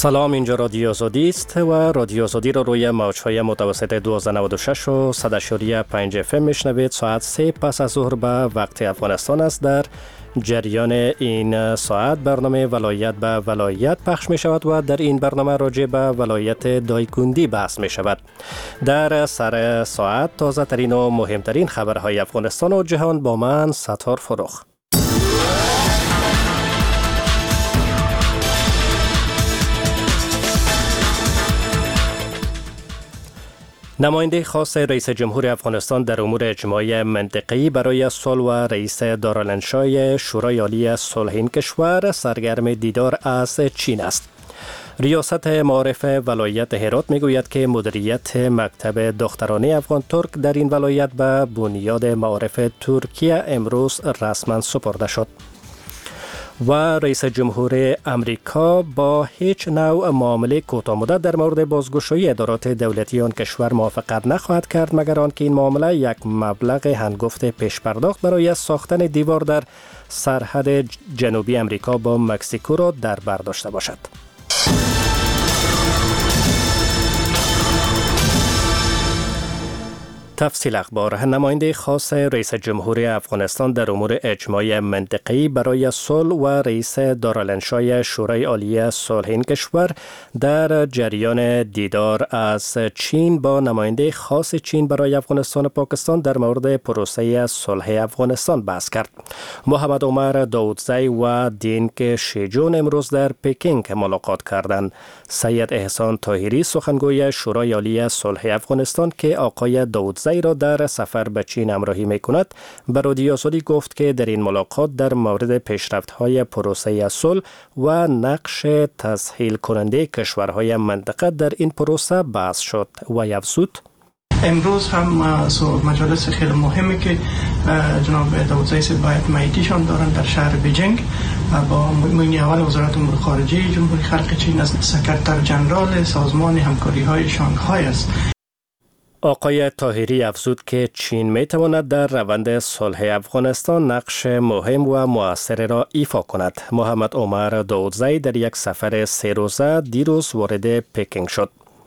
سلام، اینجا رادیو آزادی است و رادیو آزادی را روی موج‌های متوسط 1296 و 100.5 FM میشنوید. ساعت 3 پس از ظهر به وقت افغانستان است. در جریان این ساعت برنامه ولایت به ولایت پخش می شود و در این برنامه راجع به ولایت دایکندی بحث می شود. در سر ساعت تازه ترین و مهمترین خبرهای افغانستان و جهان با من ستار فروخ. نماینده خاص رئیس جمهور افغانستان در امور اجتماعی منطقه‌ای برای صلح و رئیس دارالانشای شورای عالی صلح این کشور سرگرم دیدار از چین است. ریاست معارف ولایت هرات میگوید که مدیریت مکتب دخترانه افغان ترک در این ولایت به بنیاد معارف ترکیه امروز رسما سپرده شد. و رئیس جمهور امریکا با هیچ نوع معامله کوتاه‌مدت در مورد بازگشایی ادارات دولتی آن کشور موافقت نخواهد کرد مگر آنکه این معامله یک مبلغ هنگفت پیش پرداخت برای ساختن دیوار در سرحد جنوبی امریکا با مکزیکو را در بر داشته باشد. تفصیل اخبار. نماینده خاص رئیس جمهور افغانستان در امور اجتماعی منطقه‌ای برای صلح و رئیس دارالانشای شورای عالی صلح این کشور در جریان دیدار از چین با نماینده خاص چین برای افغانستان و پاکستان در مورد پروسه صلح افغانستان بحث کرد. محمد عمر داودزی و دینگ شیجون امروز در پکینگ ملاقات کردند. سید احسان طاهری سخنگوی شورای عالی صلح افغانستان که آقای داودزی را در سفر به چین همراهی می‌کند به رادیو آزادی گفت که در این ملاقات در مورد پیشرفت‌های پروسه صلح و نقش تسهیل کننده کشورهای منطقه در این پروسه بحث شد و افزود امروز هم مجالس خیلی مهمی که جناب داودزی باید معیتیشان دارن در شهر بیجینگ با معین اول وزارت امور خارجه جمهوری خلق چین از سکرتر جنرال سازمان همکاری‌های شانگهای است. آقای طاهری افزود که چین میتواند در روند صلح افغانستان نقش مهم و مؤثر را ایفا کند. محمد عمر داودزی در یک سفر 3 روزه دیروز وارد پکینگ شد.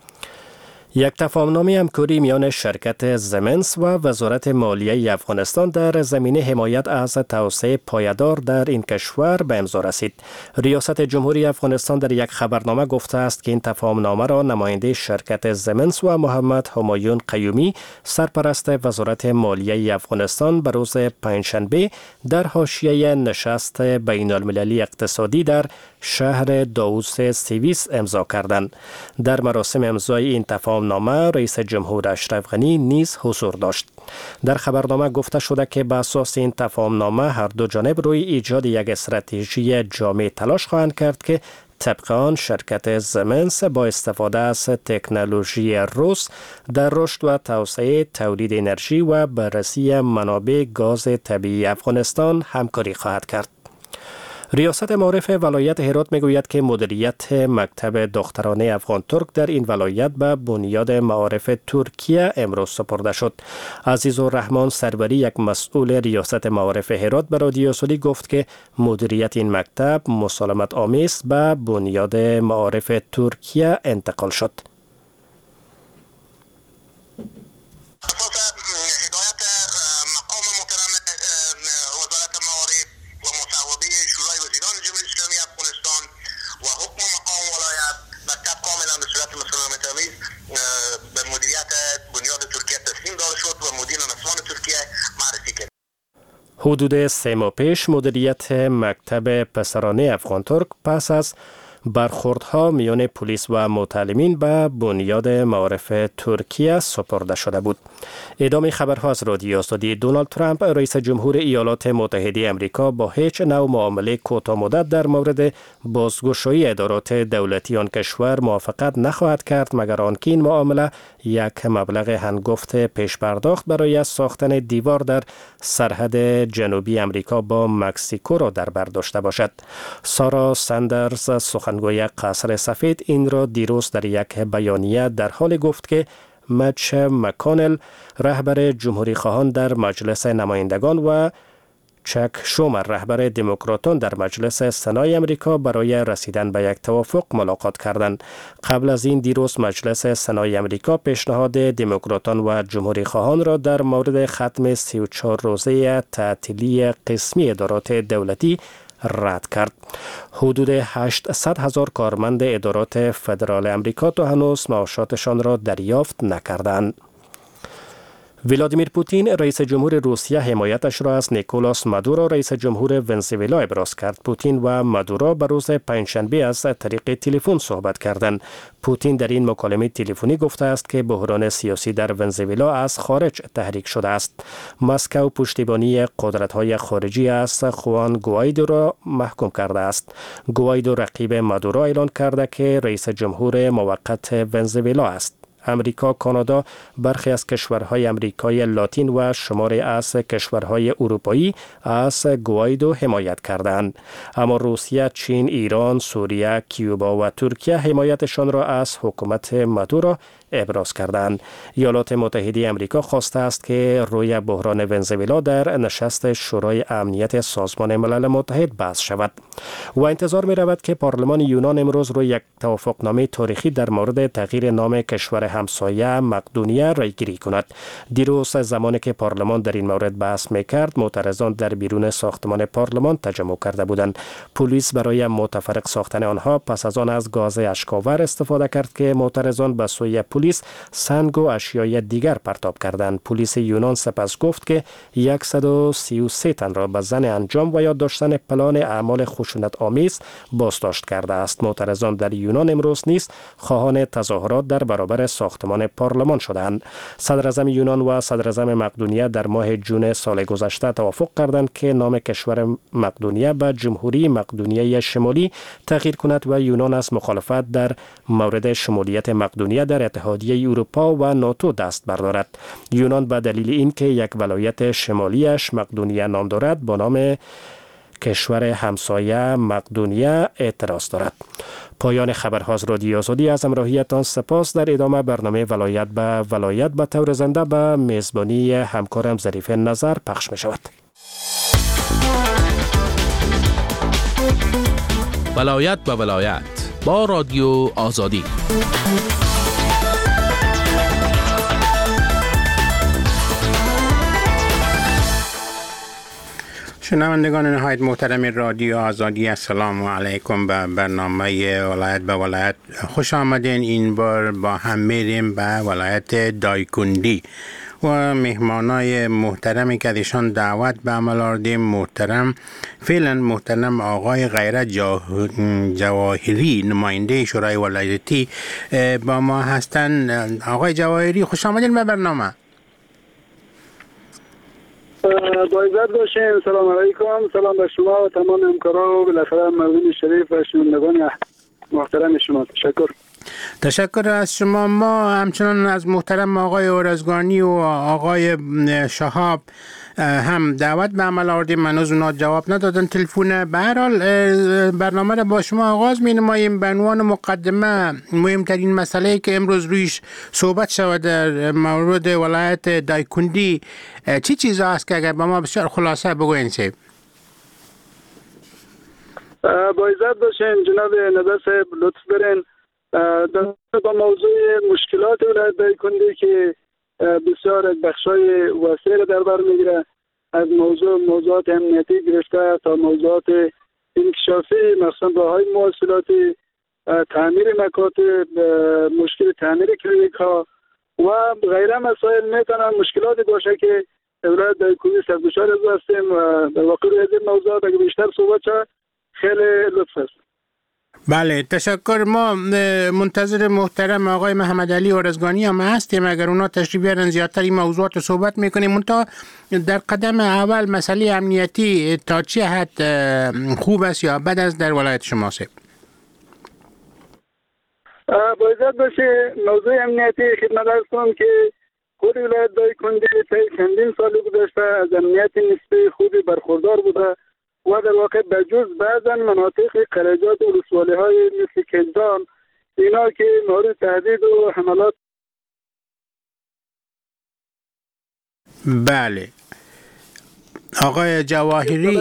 یک تفاهمنامه همکاری میان شرکت زمنس و وزارت مالیه افغانستان در زمینه حمایت از توسعه پایدار در این کشور به امضا رسید. ریاست جمهوری افغانستان در یک خبرنامه گفته است که این تفاهمنامه را نماینده شرکت زمنس و محمد همایون قیومی سرپرست وزارت مالیه افغانستان به روز پنجشنبه در حاشیه نشست بین المللی اقتصادی در شهر داووس سوئیس امضا کردند. در مراسم امضای این تفاهمنامه رئیس جمهور اشرف غنی نیز حضور داشت. در خبرنامه گفته شده که بر اساس این تفاهمنامه هر دو جانب روی ایجاد یک استراتژی جامع تلاش خواهند کرد که طبق آن شرکت زمنس با استفاده از تکنولوژی روس در رشد و توسعه تولید انرژی و بررسی منابع گاز طبیعی افغانستان همکاری خواهد کرد. ریاست معارف ولایت هرات میگوید که مدیریت مکتب دخترانه افغان ترک در این ولایت به بنیاد معارف ترکیه امروز سپرده شد. عزیزالرحمن سروری یک مسئول ریاست معارف هرات به رادیو آزادی گفت که مدیریت این مکتب مسالمت آمیز به بنیاد معارف ترکیه انتقال شد. حدود 3 ماه پیش مدیریت مکتب پسرانه افغان ترک پس از برخوردها میان پلیس و معتلمین به بنیاد معارف ترکیه سپرده شده بود. ادامه خبرها از رادیو آزادی. دونالد ترامپ رئیس جمهور ایالات متحده آمریکا با هیچ نوع معامله کوتاه‌مدت در مورد بازگشایی ادارات دولتی آن کشور موافقت نخواهد کرد مگر آنکه این معامله یک مبلغ هنگفت پیش پرداخت برای ساختن دیوار در سرحد جنوبی آمریکا با مکزیکو را در بر داشته باشد. سارا سندرز سخنگوی قصر سفید این را دیروز در یک بیانیه در حال گفت که میچ مکانل رهبر جمهوری خواهان در مجلس نمایندگان و چک شومر رهبر دموکراتان در مجلس سنای امریکا برای رسیدن به یک توافق ملاقات کردند. قبل از این دیروز مجلس سنای امریکا پیشنهاد دموکراتان و جمهوری خواهان را در مورد ختم 34 روزه تعطیلی قسمی ادارات دولتی رد کرد. حدود 800,000 کارمند ادارات فدرال امریکا تا هنوز معاشاتشان را دریافت نکردند. ولادیمیر پوتین رئیس جمهور روسیه حمایتش را از نیکولاس مادورو رئیس جمهور ونزوئلا ابراز کرد. پوتین و مادورو به روز پنجشنبه از طریق تلفن صحبت کردند. پوتین در این مکالمه تلفنی گفته است که بحران سیاسی در ونزوئلا از خارج تحریک شده است. مسکو پشتیبانی قدرت‌های خارجی از خوان گوایدو را محکوم کرده است. گوایدو رقیب مادورو اعلان کرده که رئیس جمهور موقت ونزوئلا است. امریکا، کانادا، برخی از کشورهای امریکای لاتین و شماری از کشورهای اروپایی از گوایدو حمایت کردند. اما روسیه، چین، ایران، سوریه، کیوبا و ترکیه حمایتشان را از حکومت مادورو ابراز کردند. ایالات متحده امریکا خواسته است که روی بحران ونزوئلا در نشست شورای امنیت سازمان ملل متحد بحث شود و انتظار می رود که پارلمان یونان امروز روی یک توافقنامه تاریخی در مورد تغییر نام کشور همسایه مقدونیه رایگیری کند. دیروز زمانی که پارلمان در این مورد بحث می‌کرد، معترضان در بیرون ساختمان پارلمان تجمع کرده بودند. پلیس برای متفرق ساختن آنها پس از آن از گاز اشک‌آور استفاده کرد که معترضان به سوی پلیس سنگ و اشیای دیگر پرتاب کردند. پلیس یونان سپس گفت که 133 تن را به ظن انجام و یا داشتن پلان اعمال خشونت آمیز بازداشت کرده است. معترضان در یونان امروز نیز خواهان تظاهرات در برابر ساختمان پارلمان شدند. صدر اعظم یونان و صدر اعظم مقدونیه در ماه جون سال گذشته توافق کردند که نام کشور مقدونیه به جمهوری مقدونیه شمالی تغییر کند و یونان از مخالفت در مورد شمولیت مقدونیه در اتحادیه اروپا و ناتو دست بردارد. یونان به دلیل اینکه یک ولایت شمالیش مقدونیه نام دارد با نام کشور همسایه مقدونیه اعتراض دارد. پایان خبرها از رادیو آزادی. از همراهیتان سپاس. در ادامه برنامه ولایت به طور زنده به میزبانی همکارم ظریف نظر پخش می شود. ولایت به ولایت با رادیو آزادی. شنوندگان نهایت محترم رادیو آزادی، السلام علیکم. به برنامه ولایت به ولایت خوش آمدین. این بار با هم میریم به ولایت دایکندی و مهمانای محترمی که ازشان دعوت به عمل آوردیم محترم آقای غیرت جواهری، نماینده شورای ولایتی با ما هستن. آقای جواهری خوش آمدین به برنامه. با عزت باشین. سلام علیکم. سلام به شما و تمام همکارا و بالاخره مردم شریف و شنوندگان محترم شما. تشکر از شما. ما همچنان از محترم آقای اورزگانی و آقای شهاب هم دعوت به عمل آوردیم، هنوز اونا جواب ندادن تلفن. به هر حال برنامه را با شما آغاز می نماییم. به عنوان مقدمه مهمترین مسئله که امروز رویش صحبت شود در مورد ولایت دایکندی چی چیزا است که اگر با ما بسیار خلاصه بگوین سیب؟ با عزت باشین جناب نظر صاحب، لطف برین با موضوع مشکلات ولایت دایکندی که بسیار از بخشای وسیع در بر میگیره، از موضوعات امنیتی گرفته تا موضوعات انکشافی، مثلا راههای مواصلاتی، تعمیر مکاتب، مشکل تعمیر کلینیک ها و غیره مسائل میتونن مشکلاتی باشه که ولایت دایکندی سرگشار از هستیم و در واقع روی این موضوعات اگه بیشتر صحبت شد خیلی لطف است. بله تشکر. ما منتظر محترم آقای محمد علی اورزگانی هم هستیم. اگر اونا تشریف بیارن زیادتر این موضوعات رو صحبت میکنیم. منتها در قدم اول مسئله امنیتی تا چه حد خوب است یا بد است در ولایت شما سید؟ با عزت باشه موضوع امنیتی خدمت عرض کنم که خود ولایت دایکندی طی چندین سال گذشته از امنیت نسبی خوبی برخوردار بوده و در واقع بجز بعضا مناطق قلعجات و ولسوالی‌های مثل کلدان اینا که مورد تهدید و حملات. بله آقای جواهری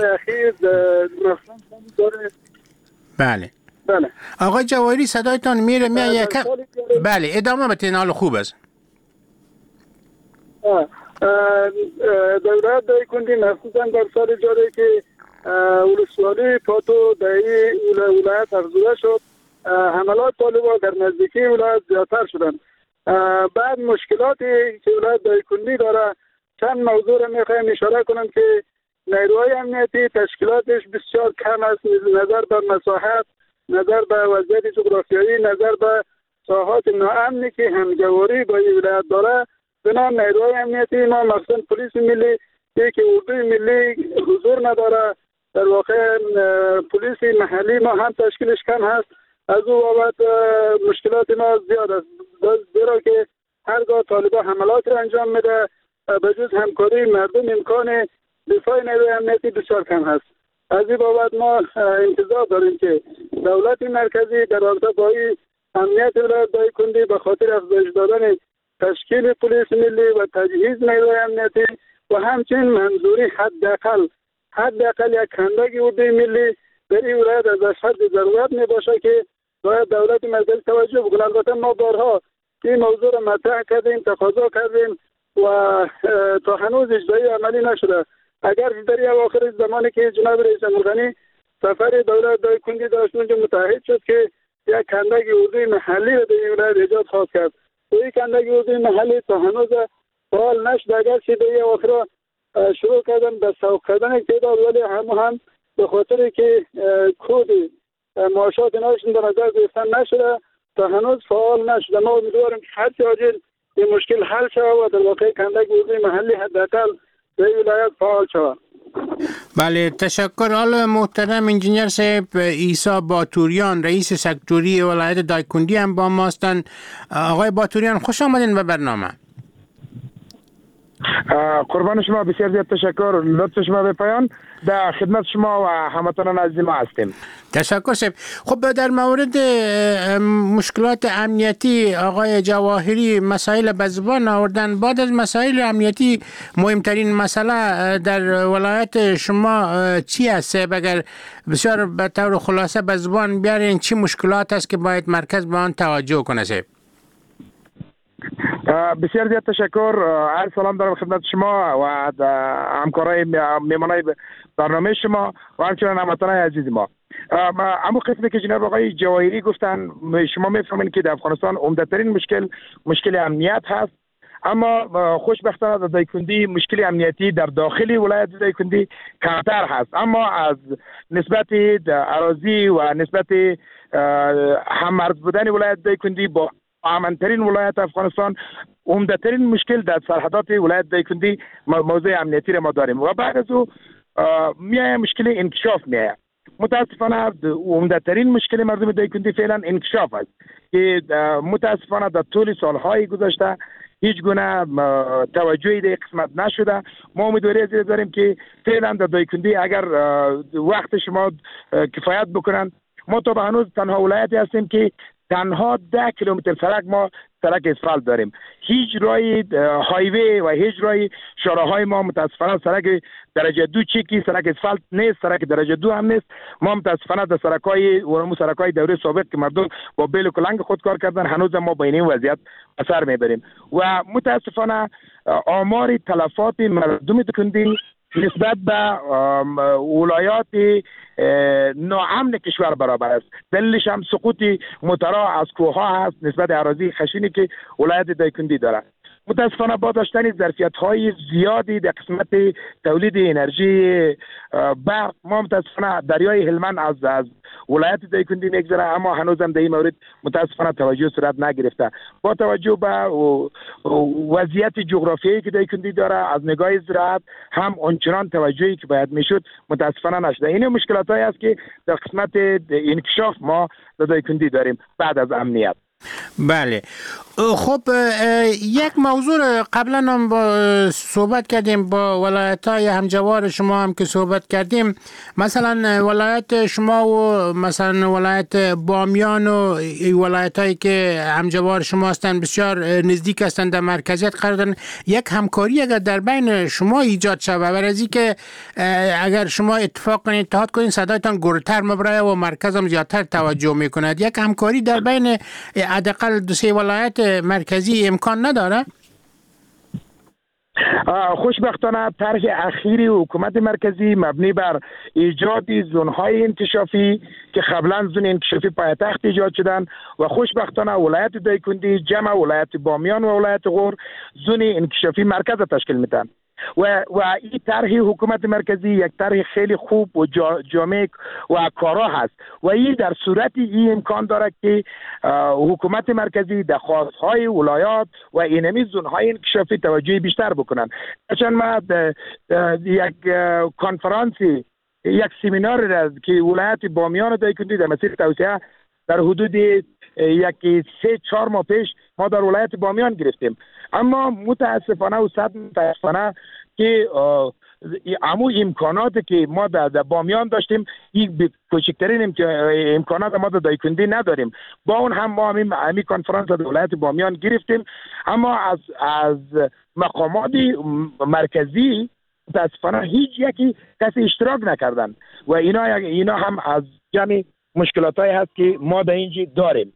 بله آقای جواهری صدایتان میره بله ادامه بدین، حال خوب است. دولت دایکندی مخصوصا در سال جاری که ولسوالی پاتو در ولایت افزوده شد، حملات طالبان در نزدیکی ولایت زیادتر شدن. بعد مشکلاتی که ولایت دایکندی داره، چند موضوع را میخوایم اشاره کنم که نیروهای امنیتی تشکیلاتش بسیار کم است، نظر به مساحت، نظر به وضعیت جغرافیایی، نظر به ساحات ناامنی که همجواری با این ولایت داره. بنابراین نیروهای امنیتی ما مخصوصا پلیس ملی که اردوی ملی حضور نداره، در واقع پلیس محلی ما هم تشکیلش کم هست. از او بابت مشکلات ما زیاد است، زیرا که هرگاه طالبان حملات را انجام میده به جز همکاری مردم امکان دفاع نیروی امنیتی بسیار کم هست. از این بابت ما انتظار داریم که دولت مرکزی در رابطه با امنیت ولایت دایکندی به خاطر افزایش دادن تشکیل پلیس ملی و تجهیز نیروی امنیتی و همچنین منظوری حداقل یک کندگی اردوی ملی در این ولایت از حد ضرورت می باشه که باید دولت مرکزی توجه بکنه. البته ما بارها این موضوع را مطرح کردیم، تقاضا کردیم و تا هنوز اجرایی عملی نشده. اگر در اواخر زمانی که جناب رئیس جمهوری سفر دولت دایکندی داشت، اونجا متعهد شد که یک کندگی اردوی محلی را در این ولایت ایجاد خواهد کرد. این کندگی اردوی محلی تا هنوز فعال نشده. اگر که در اواخر شروع کردن به سوق کردن تعداد، ولی هم به خاطر که کود معاشات ناشون در نظر گرفتن نشده تا هنوز فعال نشده. ما امیدواریم که هر چه عاجل این مشکل حل شود و در واقع کندگی اردوی محلی حداقل در ولایت فعال شود. بله تشکر. حالا محترم انجینیر صاحب عیسی باتوریان رئیس سکتوری ولایت دایکندی هم با ما هستند. آقای باتوریان خوش آمدین به برنامه. قربان شما، بسیار زیاد تشکر. لطف شما به پایان، در خدمت شما و هموطنان عزیز ما هستیم. تشکر صاحب. خب در مورد مشکلات امنیتی آقای جواهری مسائل به زبان آوردن. بعد از مسائل امنیتی مهمترین مسئله در ولایت شما چی است؟ اگر بسیار به طور خلاصه به زبان بیارین چی مشکلات است که باید مرکز به آن توجه کنه صاحب؟ بسیار زیاد تشکر. عرض سلام دارم خدمت شما و همکارای میمانای برنامه شما و همچنین هموطنان عزیز ما. اما قسمی که جناب آقای جواهری گفتن، شما میفهمین که در افغانستان عمده‌ترین مشکل امنیت هست. اما خوشبختانه در دایکندی مشکل امنیتی در داخلی ولایت دایکندی کمتر هست، اما از نسبت اراضی و نسبت هم‌مرز بودن ولایت دایکندی با امن‌ترین ولایت افغانستان، عمده‌ترین مشکل در سرحدات ولایت دایکندی موضوع امنیتی را ما داریم و بعد از او میایه مشکل انکشاف میایه. متاسفانه عمده‌ترین مشکل مردم دایکندی فعلا انکشاف است که متاسفانه در طول سالهای گذشته هیچ گونه توجهی در قسمت نشده. ما امیدواری داریم که فعلا در دایکندی اگر وقت شما کفایت بکنن، ما تا به هنوز تنها ولایتی هستیم که تنها 10 کیلومتر سرک اسفالت داریم. هیچ رای هایوی و هیچ رای شاراهای ما متاسفانه سرک درجه 2 چیکی سرک اسفالت نیست، سرک درجه 2 هم نیست. ما متاسفانه در سرکای دوره سابق که مردم با بیل و کلنگ خود کار کردن، هنوز ما با این وضعیت اثر میبریم و متاسفانه آمار تلفات مردم دایکندی نسبت به ولایات ناامن کشور برابر است. دلیلش هم سقوط موترها از کوهها هست نسبت اراضی خشنی که ولایت دایکندی داره. متاسفانه با داشتن ظرفیت‌های زیادی در قسمت تولید انرژی برق، ما متاسفانه دریای هلمند از ولایت دایکندی میگذره، اما هنوزم در این مورد متاسفانه توجه صورت نگرفته. با توجه به وضعیت جغرافیایی که دایکندی داره، از نگاه زراعت هم اونچنان توجهی که باید میشد متاسفانه نشده. این مشکلاتایی است که در قسمت انکشاف ما در دایکندی داریم بعد از امنیت. بله. خب یک موضوع قبلا هم با صحبت کردیم با ولایت‌های همجوار شما هم که صحبت کردیم، مثلا ولایت شما و مثلا ولایت بامیان و ولایت‌هایی که همجوار شما هستند بسیار نزدیک هستند، در مرکزیت قرار دارند. یک همکاری اگر در بین شما ایجاد شود برای از اینکه اگر شما اتفاق کنید اتحاد کنید صدایتان گرتر مبرای و مرکز هم زیادتر توجه میکند، یک همکاری در بین حداقل دو سه ولایت مرکزی امکان نداره؟ خوشبختانه طرح اخیری حکومت مرکزی مبنی بر ایجاد زون‌های انکشافی که قبلا زون انکشافی پایتخت ایجاد شدن و خوشبختانه ولایت دایکنډي جمع ولایت بامیان و ولایت غور زون انکشافی مرکز تشکیل میدن و این طرح حکومت مرکزی یک طرح خیلی خوب و جامع و کارا هست و این در صورت این امکان داره که حکومت مرکزی درخواست‌های ولایات و اینمی زون‌های انکشافی توجه بیشتر بکنن. چون ما یک کنفرانسی یک سمینار که ولایت بامیان و دایکنډي در مسیر توسعه در حدود یک 3-4 ماه پیش ما در ولایت بامیان گرفتیم، اما متاسفانه و صد متاسفانه که امو امکاناتی که ما در بامیان داشتیم این کوچکترین امکانات ما در دایکنډي نداریم. با اون هم ما همین کنفرانس در ولایت بامیان گرفتیم، اما از مقامات مرکزی متاسفانه هیچ یکی کسی اشتراک نکردن و اینا هم از جمع مشکلاتایی هست که ما در اینجا داریم.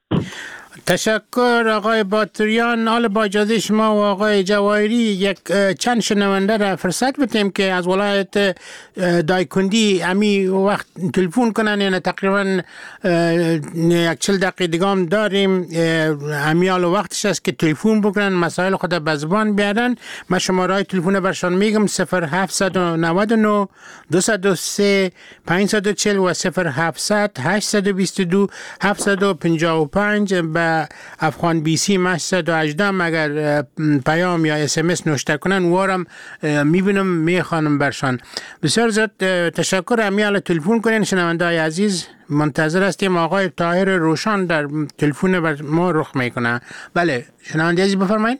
تشکر آقای باتوریان. حالا با اجازه شما و آقای جواهری یک چند شنونده را فرصت بدیم که از ولایت دایکنډي امی وقت تلفن کنن، یعنی تقریبا 40 دقیقه دیگه هم داریم. امیال وقتش است که تلفن بکنن، مسائل خود به زبان بیارن. من شماره تلفن برشان میگم 0799 203 540 و 0700 822 755 به افغان بی سی 818 اگر پیام یا SMS نوشته کنن وارم میبینم میخوانم برشان. بسیار زیاد تشکر. امیال تلفن کنین. شنونده های عزیز منتظر هستیم. آقای طاهر روشان در تلفن بر ما رخ میکنه. بله شنونده عزیز بفرمایید.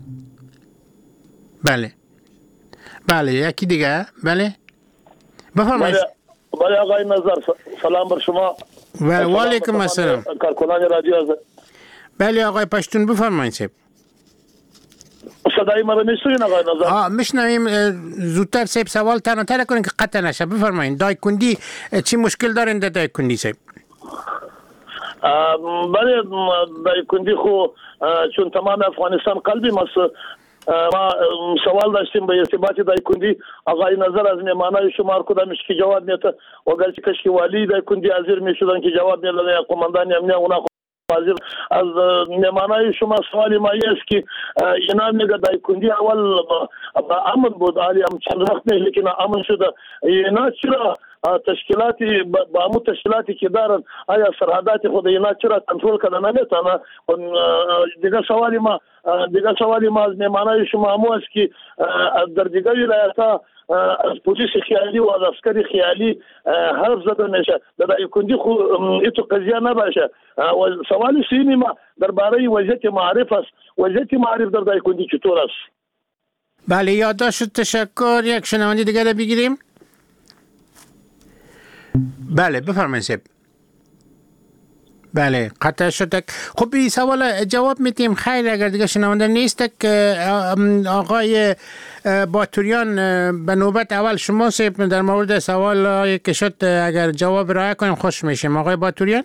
بله یکی دیگه. بله بفرمایید. بله آقای نظر سلام بر شما. و علیکم السلام. کارکنان رادیو. بله آقای پشتون بفرمایید. صدای ما رو میشنوین آقای نظر؟ میشنویم. زودتر سیب سوال تنها کنین که قطع نشه. بفرمایید. دایکنډي چی مشکل دارین در دایکنډي سیب؟ بله دایکنډي خو چون تمام افغانستان قلبی ماست. ما سوال داشتیم به ارتباط دایکنډي. آقای نظر از میمانای شمار کدامش که جواب میده و گرچه کشکی والی دایکنډي حاضر میشدن که جواب میدن یا قماندان امنیه اونا حاضر از میمانای شما سوالی ما است که اینا میگه دایکنډي اول امن بود علی هم چند وقت نه لیکن امن شده. اینا چرا تشکیلاتی با امو تشکیلاتی که دارن آیا سرحدات خود اینا چرا کنترل کردن نمیتونه؟ دیگه سوالی ما از میمانای شما همو است که در دیگه ولایت‌ها از پلیس خیالی و از عسکر خیالی حرف زده میشه. در دایکنډي خو ایتو قضیه نباشه. و سوالی سینی ما درباره وضعیت معارف است. وضعیت معارف در دایکنډي چطور است؟ بله یادداشت. تشکر. یک شنونده دیگه را بگیریم. بله بفرمایید. بله قطع شد. خب این سوال جواب میتیم. خیر اگر دیگه شنونده نیست که آقای باتوریان به نوبت اول شما سیب در مورد سوال که شد اگر جواب رعایت کنیم خوش میشیم. آقای باتوریان.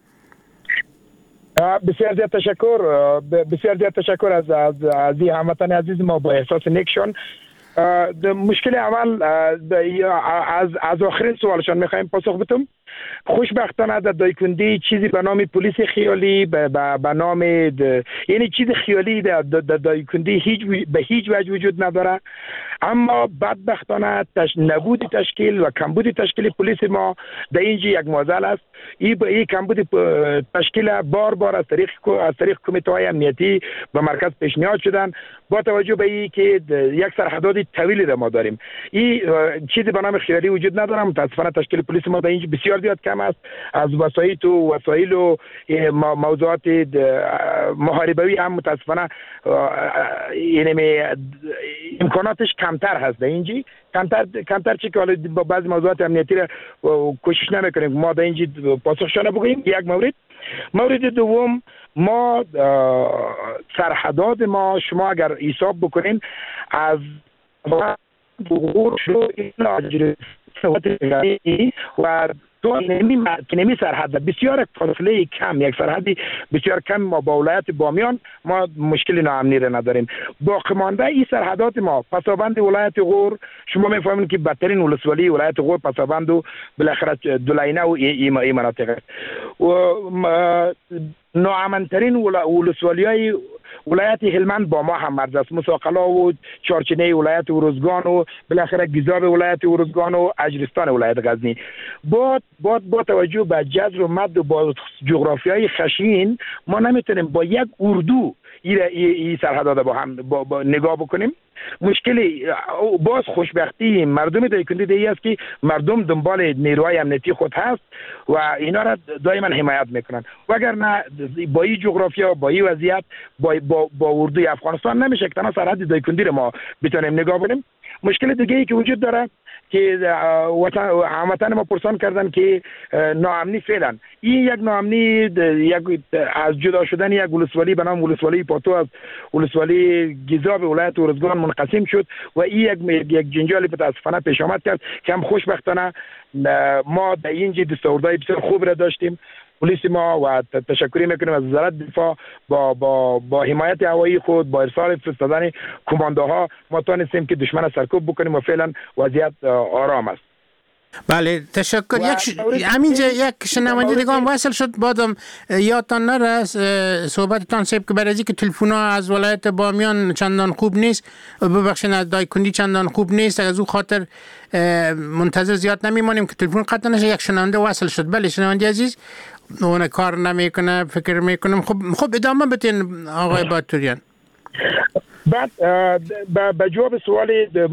بسیار زیاد تشکر از هموطن عزیز ما با احساس نیکشون. مشکل اول از آخرین سوالشان میخوایم پاسخ بدم. خوشبختانه در دایکنډي چیزی به نام پلیس خیالی به نام یعنی چیز خیالی در دایکنډي به هیچ وجه وجود نداره. اما بدبختانه نبود تشکیل و کمبود تشکیل پلیس ما در اینجا یک معضل است. این کمبود تشکیل بار از طریق کمیته امنیتی به مرکز پیشنهاد شدن با توجه به این که یک سرحدات طویلی ما داریم. این چیزی به نام خیالی وجود نداره. متاسفانه تشکیل پلیس ما در اینجا بسیار زیاد کم است. از وسایل و موضوعات محاربوی هم متاسفانه یعنی امکاناتش کمتر هست. در اینجی کمتر چی که حالا با بعضی موضوعات امنیتی را کوشش نمیکنیم ما در اینجی پاسخشانه بگوییم. یک مورد دوم، ما سرحدات ما شما اگر حساب بکنین از بغور شروع و تو نمی سرحد بسیار فاصله کم، یک سرحدی بسیار کم ما با ولایت بامیان ما مشکلی ناامنی را نداریم. باقی مانده این سرحدات ما پسابند ولایت غور شما میفهمید که بدترین ولسوالی ولایت غور پسابند و بالاخره دولینه و این مناطق است و ناامنترین ولسوالی‌های ولایت هلمند با ما هم مرز است. مساقلا و چارچنه ولایت ارزگان و بالاخره گیزاب ولایت ارزگان و اجرستان ولایت غزنی. با توجه به جذر و مد و با جغرافیای خشین ما نمیتونیم با یک اردو این سرحدات با هم با نگاه بکنیم. مشکلی باز خوشبختی مردم دایکنی دیگه است که مردم دنبال نیروهای امنیتی خود هست و اینا را دائما حمایت میکنن. وگرنه با این جغرافیا با این وضعیت با اردوی افغانستان نمیشه که تنها سرحد دایکنی رو ما بتونیم نگاه کنیم. مشکل دیگه ای که وجود داره که هموطن ما پرسان کردن که ناامنی فعلا این یک ناامنی یک از جدا شدن یک ولسوالی به نام ولسوالی پاتو از ولسوالی گیزاب ولایت ارزگان منقسم شد و این یک جنجالی متاسفانه پیش آمد کرد که هم خوشبختانه ما در اینجا دستاوردهای بسیار خوب را داشتیم. پلیس ما و تشکری میکنیم از وزارت دفاع با حمایت هوایی خود با ارسال فرستادن کماندوها ما تونستیم که دشمن سرکوب بکنیم و فعلا وضعیت آرام است. بله تشکر. همینجا یک شنونده دیگه هم وصل شد بعدم یادتان نره صحبتتان سیب که برای که تلفن‌ها از ولایت بامیان چندان خوب نیست، ببخشید از دایکنی چندان خوب نیست، از او خاطر منتظر زیاد نمیمانیم که تلفن قطع نشه. یک شنونده وصل شد. بله شنونده عزیز اون کار نمیکنه فکر میکنم. خب ادامه بدین آقای باتوریان. بعد به جواب سوال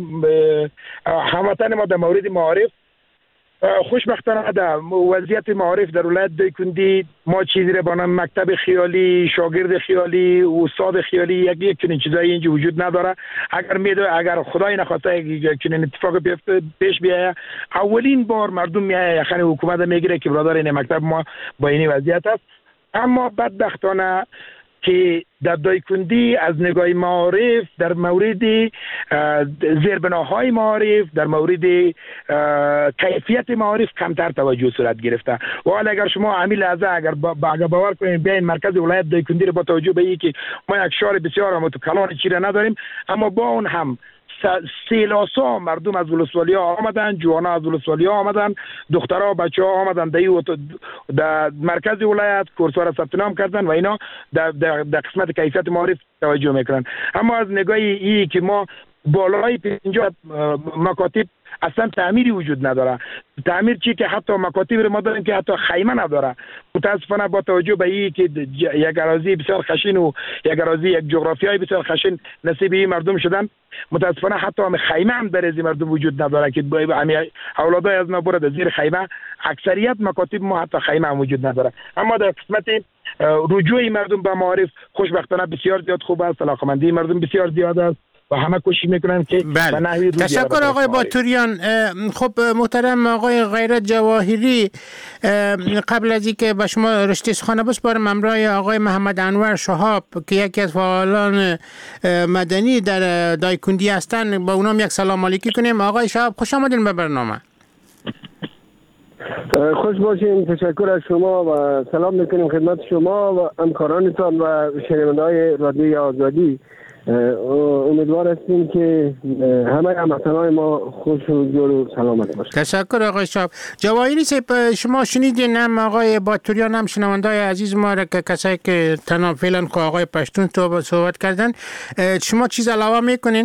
هموطن ما در مورد معارف، خوشبختانه در وضعیت معارف در ولایت دایکنی ما چیزی را به نام مکتب خیالی، شاگرد خیالی، استاد خیالی یک چنین چیزایی اینجا وجود نداره. اگر خدای نخواسته یک چنین اتفاق پیش بیاید اولین بار مردم میایه یخن حکومت میگیره که برادر این مکتب ما با این وضعیت است. اما بدبختانه که در دایکنی از نگاه معارف در مورد زیربناهای معارف در مورد کیفیت معارف کمتر توجه صورت گرفته و حالا اگر شما همین لحظه اگر باور کنید بیاین مرکز ولایت دایکنی رو با توجه به اینکه ما یک شهر بسیار متکلان چیره نداریم اما با اون هم سیلاسا مردم از ولسوالی ها آمدن، جوانا از ولسوالی ها آمدن، دخترها بچه ها آمدن در مرکز ولایت کورس‌ها ثبت نام کردن و اینا در قسمت کیفیت معارف توجه میکنن. اما از نگاه ای که ما بالای 50 مکاتب اصلا تعمیری وجود نداره. تعمیر چی که حتی مکاتب رو ما داریم که حتی خیمه نداره. متاسفانه با توجه به این که یک اراضی بسیار خشن و یک اراضی یک جغرافیای بسیار خشن نصیب این مردم شدن، متاسفانه حتی هم خیمه هم در از مردم وجود نداره که اولادای از ما برد زیر خیمه. اکثریت مکاتب ما حتی خیمه هم وجود نداره. اما در قسمت رجوع مردم به معارف خوشبختانه بسیار زیاد خوب است. علاقمندی مردم بسیار زیاد است و همه کوشش میکنن که بله. تشکر آقای باتوریان. خب محترم آقای غیرت جواهری، قبل از اینکه به شما رشته سخن بسپارم همراه آقای محمد انور شهاب که یکی از فعالان مدنی در دایکنی هستند با اونام یک سلام علیکی کنیم. آقای شهاب خوش آمدین به برنامه. خوش باشین. تشکر از شما و سلام میکنیم خدمت شما و همکارانتان و شنونده‌های رادیوی آزادی. امیدوار هستیم که همه هموطنان ما خوش و جور و سلامت باشند. تشکر آقای شهاب جواهری. شما شنیدین هم آقای باتوریان هم شنونده‌های عزیز ما را که کسایی که تنها فعلا که آقای پشتون تو صحبت کردن، شما چیز علاوه میکنین؟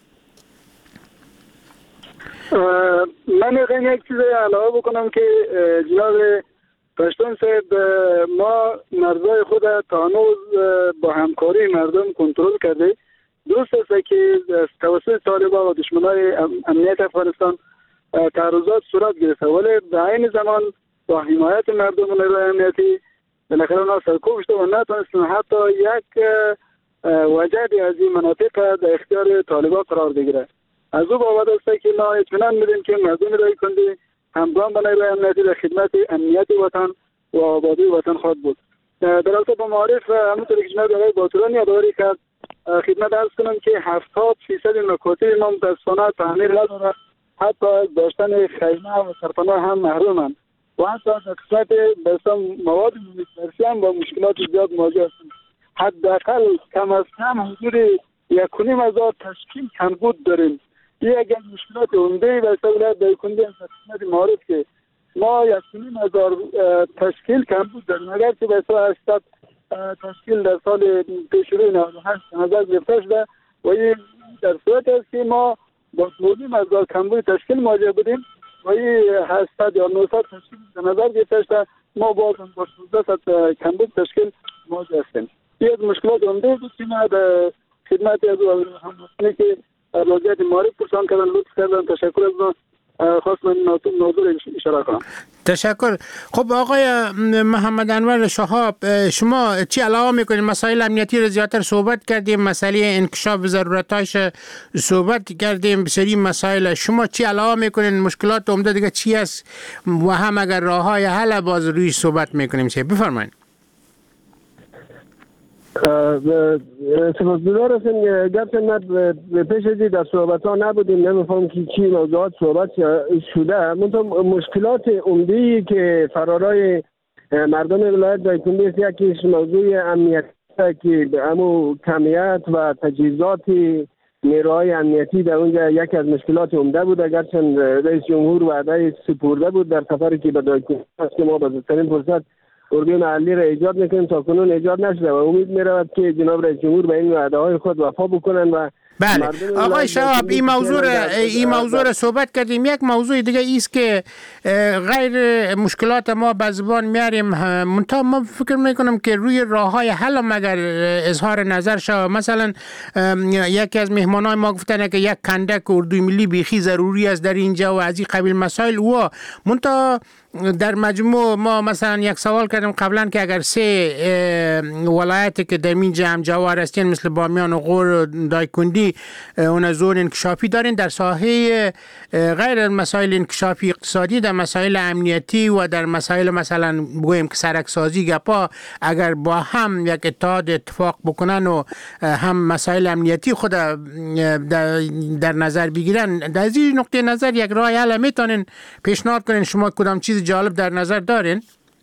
من یک چیز علاوه بکنم که جناب پشتون صاحب ما مرزهای خود تا هنوز با همکاری مردم کنترل کرده. درست است که توسط طالبان و دشمنان امنیت افغانستان تعرضات صورت گرفته ولی به عین زمان با حمایت مردم نیروی امنیتی بالاخره اونا سرکوب شده و نتونستن حتی یک وجدی از این مناطق در اختیار طالبان قرار بگیره. از او بابت است که ما اطمینان میدیم که مردم دایکندی همگام با نیروی امنیتی در خدمت امنیت وطن و آبادی وطن خواهد بود. در رابطه با معارف همونطور که جناب آقای باطلان یادآوری کرد، خدمت عرض کنم که 70% مکاتب ما متاسفانه تعمیر نداره، حتی داشتن خیمه و سرپناه هم محرومند و حتی در قسمت بسیار مواد مدرسی هم با مشکلات زیاد مواجه هستند. حداقل کم از کم حدود 1,500 تشکیل کمبود داریم. این یک مشکلات عمده و ولایت دایکنی از قسمت معارف که ما 1,500 تشکیل کمبود داریم. اگر که بسیار 800 تشکیل در سال پیش روی 98 نظر گرفته شده و این در صورت است که ما با 2,500 کمبود تشکیل مواجه بودیم و این 800 یا 900 تشکیل در نظر گرفته شده، ما با 1,600 کمبود تشکیل مواجه هستیم. این از مشکلات عمده بود که ما در خدمت از هموطنی که وضعیت معارف پرسان کردن لطف کردن. تشکر از ما. خواست من موضوع اشاره کنم. تشکر. خب آقای محمد انور شهاب، شما چی علاوه میکنید؟ مسائل امنیتی رو زیادتر صحبت کردیم، مسئله انکشاف ضرورتاش صحبت کردیم، بسیاری مسائل. شما چی علاوه میکنید؟ مشکلات عمده دیگه چی است و هم اگر راههای حل باز روی صحبت میکنیم چه؟ بفرمایید. سپاسگزار هستم. گرچه ما پیش از در صحبت ها نبودیم، نمیفهم که چی موضوعات صحبت شده. منطقه مشکلات عمده‌ای که فرارای مردم ولایت دایکنی است، یکیش موضوع امنیت که همو کمیت و تجهیزات نیروهای امنیتی در اونجا یکی از مشکلات عمده بود. اگرچه رئیس جمهور وعده سپرده بود در سفری که به دایکنی است که ما به زودترین فرصت اردوی محلی را ایجاد میکنیم، تا کنون ایجاد نشده و امید میرود که جناب رئیس جمهور به این وعده های خود وفا بکنن. و بله آقای شهاب، این موضوع را صحبت کردیم. یک موضوع دیگه ایست که غیر مشکلات ما به زبان میاریم، منتها ما فکر میکنم که روی راههای حل مگر اظهار نظر شود. مثلا یکی از مهمانای ما گفتن که یک کندک اردوی ملی بیخی ضروری است در اینجا و از این قبیل مسائل. و منتها در مجموع ما مثلا یک سوال کردیم قبلا که اگر 3 ولایتی که در این جمع جوار هستین مثل بامیان و غور و دایکندی اون زون انکشافی دارین، در ساحه غیر مسائل انکشافی اقتصادی، در مسائل امنیتی و در مسائل مثلا بگویم که سرک سازی گپا، اگر با هم یک اتفاق بکنن و هم مسائل امنیتی خود در نظر بگیرن، در این نقطه نظر یک راه حل میتونین پیشنهاد کنین؟ شما کدام چیز جالب در نظر دارین؟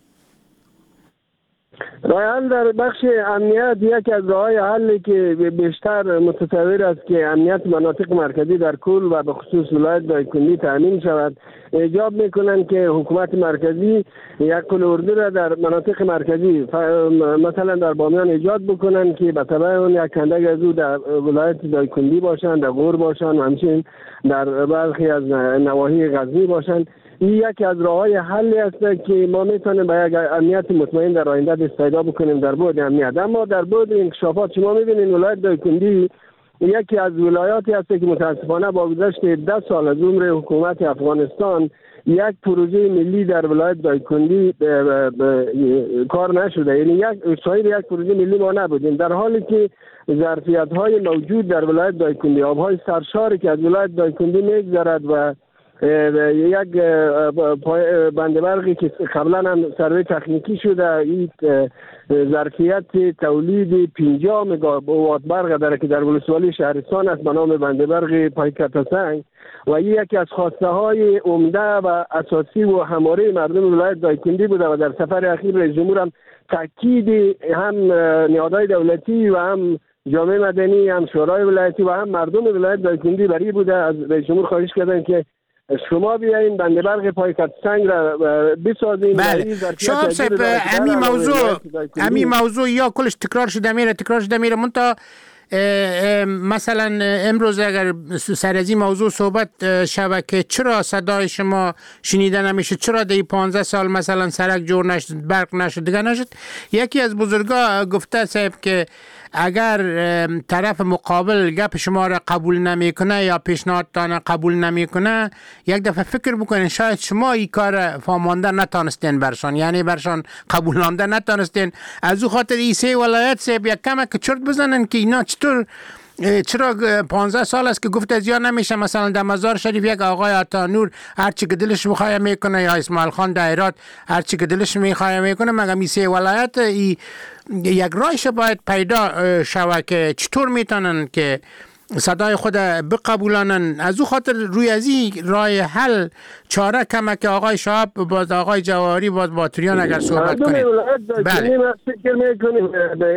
راه حل در بخش امنیت یکی از راه‌های حلی که بیشتر متصور است که امنیت مناطق مرکزی در کل و به خصوص ولایت دایکنی تامین شود، ایجاب میکنند که حکومت مرکزی یک کل اردو را در مناطق مرکزی مثلا در بامیان ایجاد بکنند که به تبع اون یک کندک از او در ولایت دایکنی باشند، در غور باشند و همچنین در برخی از نواحی غزنی باشند. این یکی از راه‌های حلی است که ما میتونیم به یک امنیت مطمئن در آینده دست پیدا بکنیم در بعد امنیت. اما در بعد انکشافات شما میبینید ولایت دایکنی یکی از ولایاتی است که متاسفانه با گذشت 10 سال از عمر حکومت افغانستان یک پروژه ملی در ولایت دایکنی کار نشده. یعنی صاحب یک پروژه ملی ما نبودیم، در حالی که ظرفیت‌های موجود در ولایت دایکنی، آب‌های سرشاری که از ولایت دایکنی میگذرد و یک بند برقی که قبلا هم سروی تکنیکی شده، این ظرفیت تولید 50 مگاوات برق داره که در ولسوالی شهرستان است به نام بند برق پایکت سنگ و این یکی از خواسته های عمده و اساسی و هماره مردم ولایت دایکنی بوده و در سفر اخیر رئیس جمهور هم تاکید هم نهادهای دولتی و هم جامعه مدنی، هم شورای ولایتی و هم مردم ولایت دایکنی بری بوده، از رئیس جمهور خواهش کردن که شما بیاین بند برق پایکت سنگ را بسازین. بله شما صاحب همین موضوع یا کلش تکرار شده میره منتها مثلا امروز اگر سر از این موضوع صحبت شود که چرا صدای شما شنیده نمیشه، چرا در 15 سال مثلا سرک جور نشد، برق نشد، دیگه نشد. یکی از بزرگا گفته صاحب که اگر طرف مقابل گپ شما را قبول نمیکنه یا پیشنهادتان قبول نمیکنه، یک دفعه فکر بکنین شاید شما این کار فهمانده نتانستین برشان، یعنی برشان قبولانده نتانستین. از او خاطر این سه ولایت صاحب یک کمک چرت بزنن که اینا چرا 15 سال است که گفت از یا نمیشه. مثلا در مزار شریف یک آقای عطانور هر چی که دلش میخواد میکنه، یا اسماعیل خان در هرات هر چی که دلش میخواد میکنه، مگه این سه ولایت یک راهش باید پیدا شود که چطور میتونن که صدای خود بقبولانن. از او خاطر روی از این راه حل چاره کمک آقای شهاب باز آقای جواهری باز باتریان اگر صحبت کنید. بله. فکر میکنیم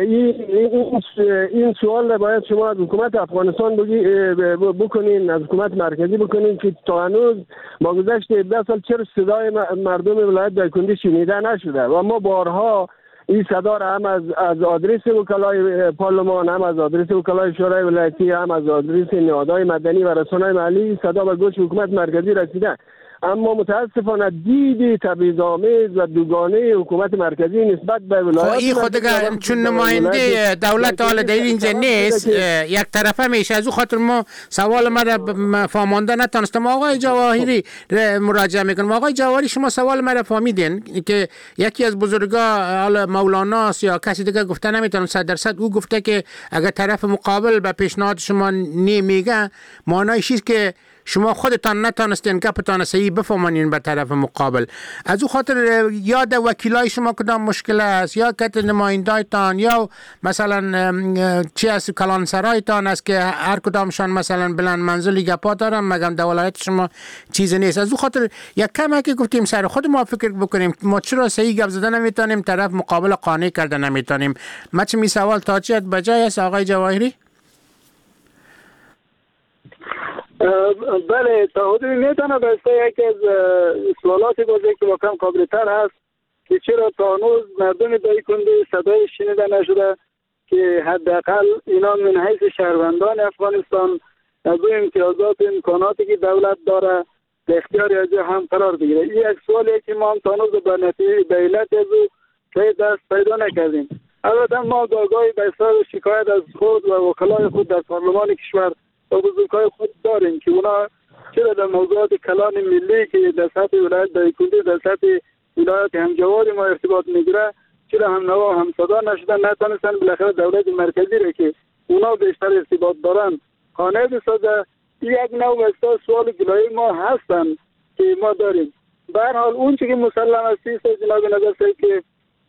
این سوال باید شما از حکومت افغانستان بکنین، از حکومت مرکزی بکنین که تا هنوز ما گذشت 10 سال چرا صدای مردم ولایت دایکنډي شنیده نشده و ما بارها این صدا را هم از آدرس وکلای پارلمان، هم از آدرس وکلای شورای ولایتی، هم از آدرس نهادهای مدنی و رسانه‌های محلی صدا به گوش حکومت مرکزی رسیده، اما متاسفانه دید تبعیض‌آمیز و دوگانه حکومت مرکزی نسبت به ولایت این خودگاه چون نماینده دولت حال در اینجا نیست، یک طرفه میشه. از او خاطر ما سوال ما را فهمانده نتونستم. آقای جواهری مراجعه میکنم. آقای جواهری شما سوال ما را فهمیدین که یکی از بزرگا حالا مولانا یا کسی دیگه گفته نمیتونم 100% او گفته که اگر طرف مقابل به پیشنهاد شما نمیگه معنیش چیه که شما خودتان نتانستین گپتان صحیح بفهمانین به طرف مقابل. از او خاطر یاد وکیلای شما کدام مشکل است، یا کت نمایندایتان، یا مثلا چی از کلانسرایتان است که هر کدامشان مثلا بلند منزلی گپا دارن مگم در ولایت شما چیز نیست. از او خاطر یک کمی که گفتیم سر خود ما فکر بکنیم ما چرا صحیح گپ زدن نمیتونیم، طرف مقابل قانع کرده نمیتونیم. من چه می سوال تاجیت بجای است آقای جواهری؟ بله تا حدودی میتونه بسته یکی از سوالاتی باشه که واقعا قابل تر هست که چرا تا هنوز مردم دایکنډي صدای شنیده نشده که حداقل اینا من حیث شهروندان افغانستان از اون امتیازات امکاناتی که دولت داره به اختیار از هم قرار بگیره. این یک سوالیه که ما هم تا هنوز به نتیجه به علت از او دست پیدا نکردیم. البته ما گاهی به اصرار شکایت از خود و وکلای خود در پارلمان کشور و بزرگای خود داریم که اونا چرا در موضوعات کلان ملی که در سطح ولایت دایکنډي در سطح ولایت همجوار ما ارتباط میگیره چرا هم نوا هم صدا نشدن، نتونستن بالاخره دولت مرکزی را که اونا بیشتر ارتباط دارن قانع بسازه. یک نوع از سوال گلایه ما هستن که ما داریم. به هر حال اون چیزی که مسلم است جناب نظر که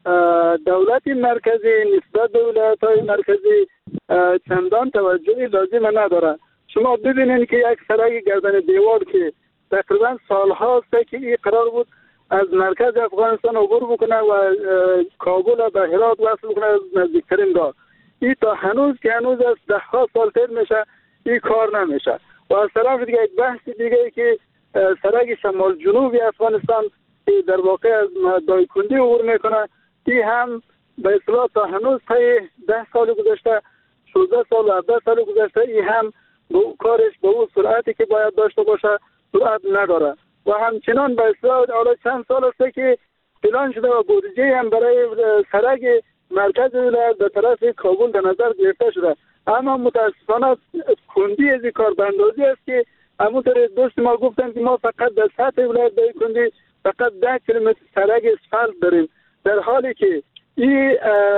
دولت مرکزی نسبت به ولایت‌های مرکزی چندان توجهی لازم نداره. شما ببینید که یک سرک گردن دیوار که تقریبا سال‌هاست که این قرار بود از مرکز افغانستان عبور بکنه و کابل و به هرات وصل بکنه از نزدیکترین راه، این تا هنوز که هنوز از 10 سال طول میشه این کار نمیشه. و از طرف دیگه یک بحث دیگه که سرک شمال جنوبی افغانستان که در واقع از دایکنډي عبور میکنه، این هم به اصطلاح تا هنوز تا 10 سال گذشته 16 سال و 17 سال گذشته این هم کارش به اون سرعتی که باید داشته باشه سرعت نداره و همچنان به اصطلاح حالا چند سال است که پلان شده و بودجه هم برای سرک مرکز ولایت به طرف کابل در نظر گرفته شده، اما متاسفانه کندی از کار به اندازی است که همونطور دوست ما گفتن که ما فقط در سطح ولایت دایکنډي فقط 10 کیلومتر سرک اسفالت داریم، در حالی که این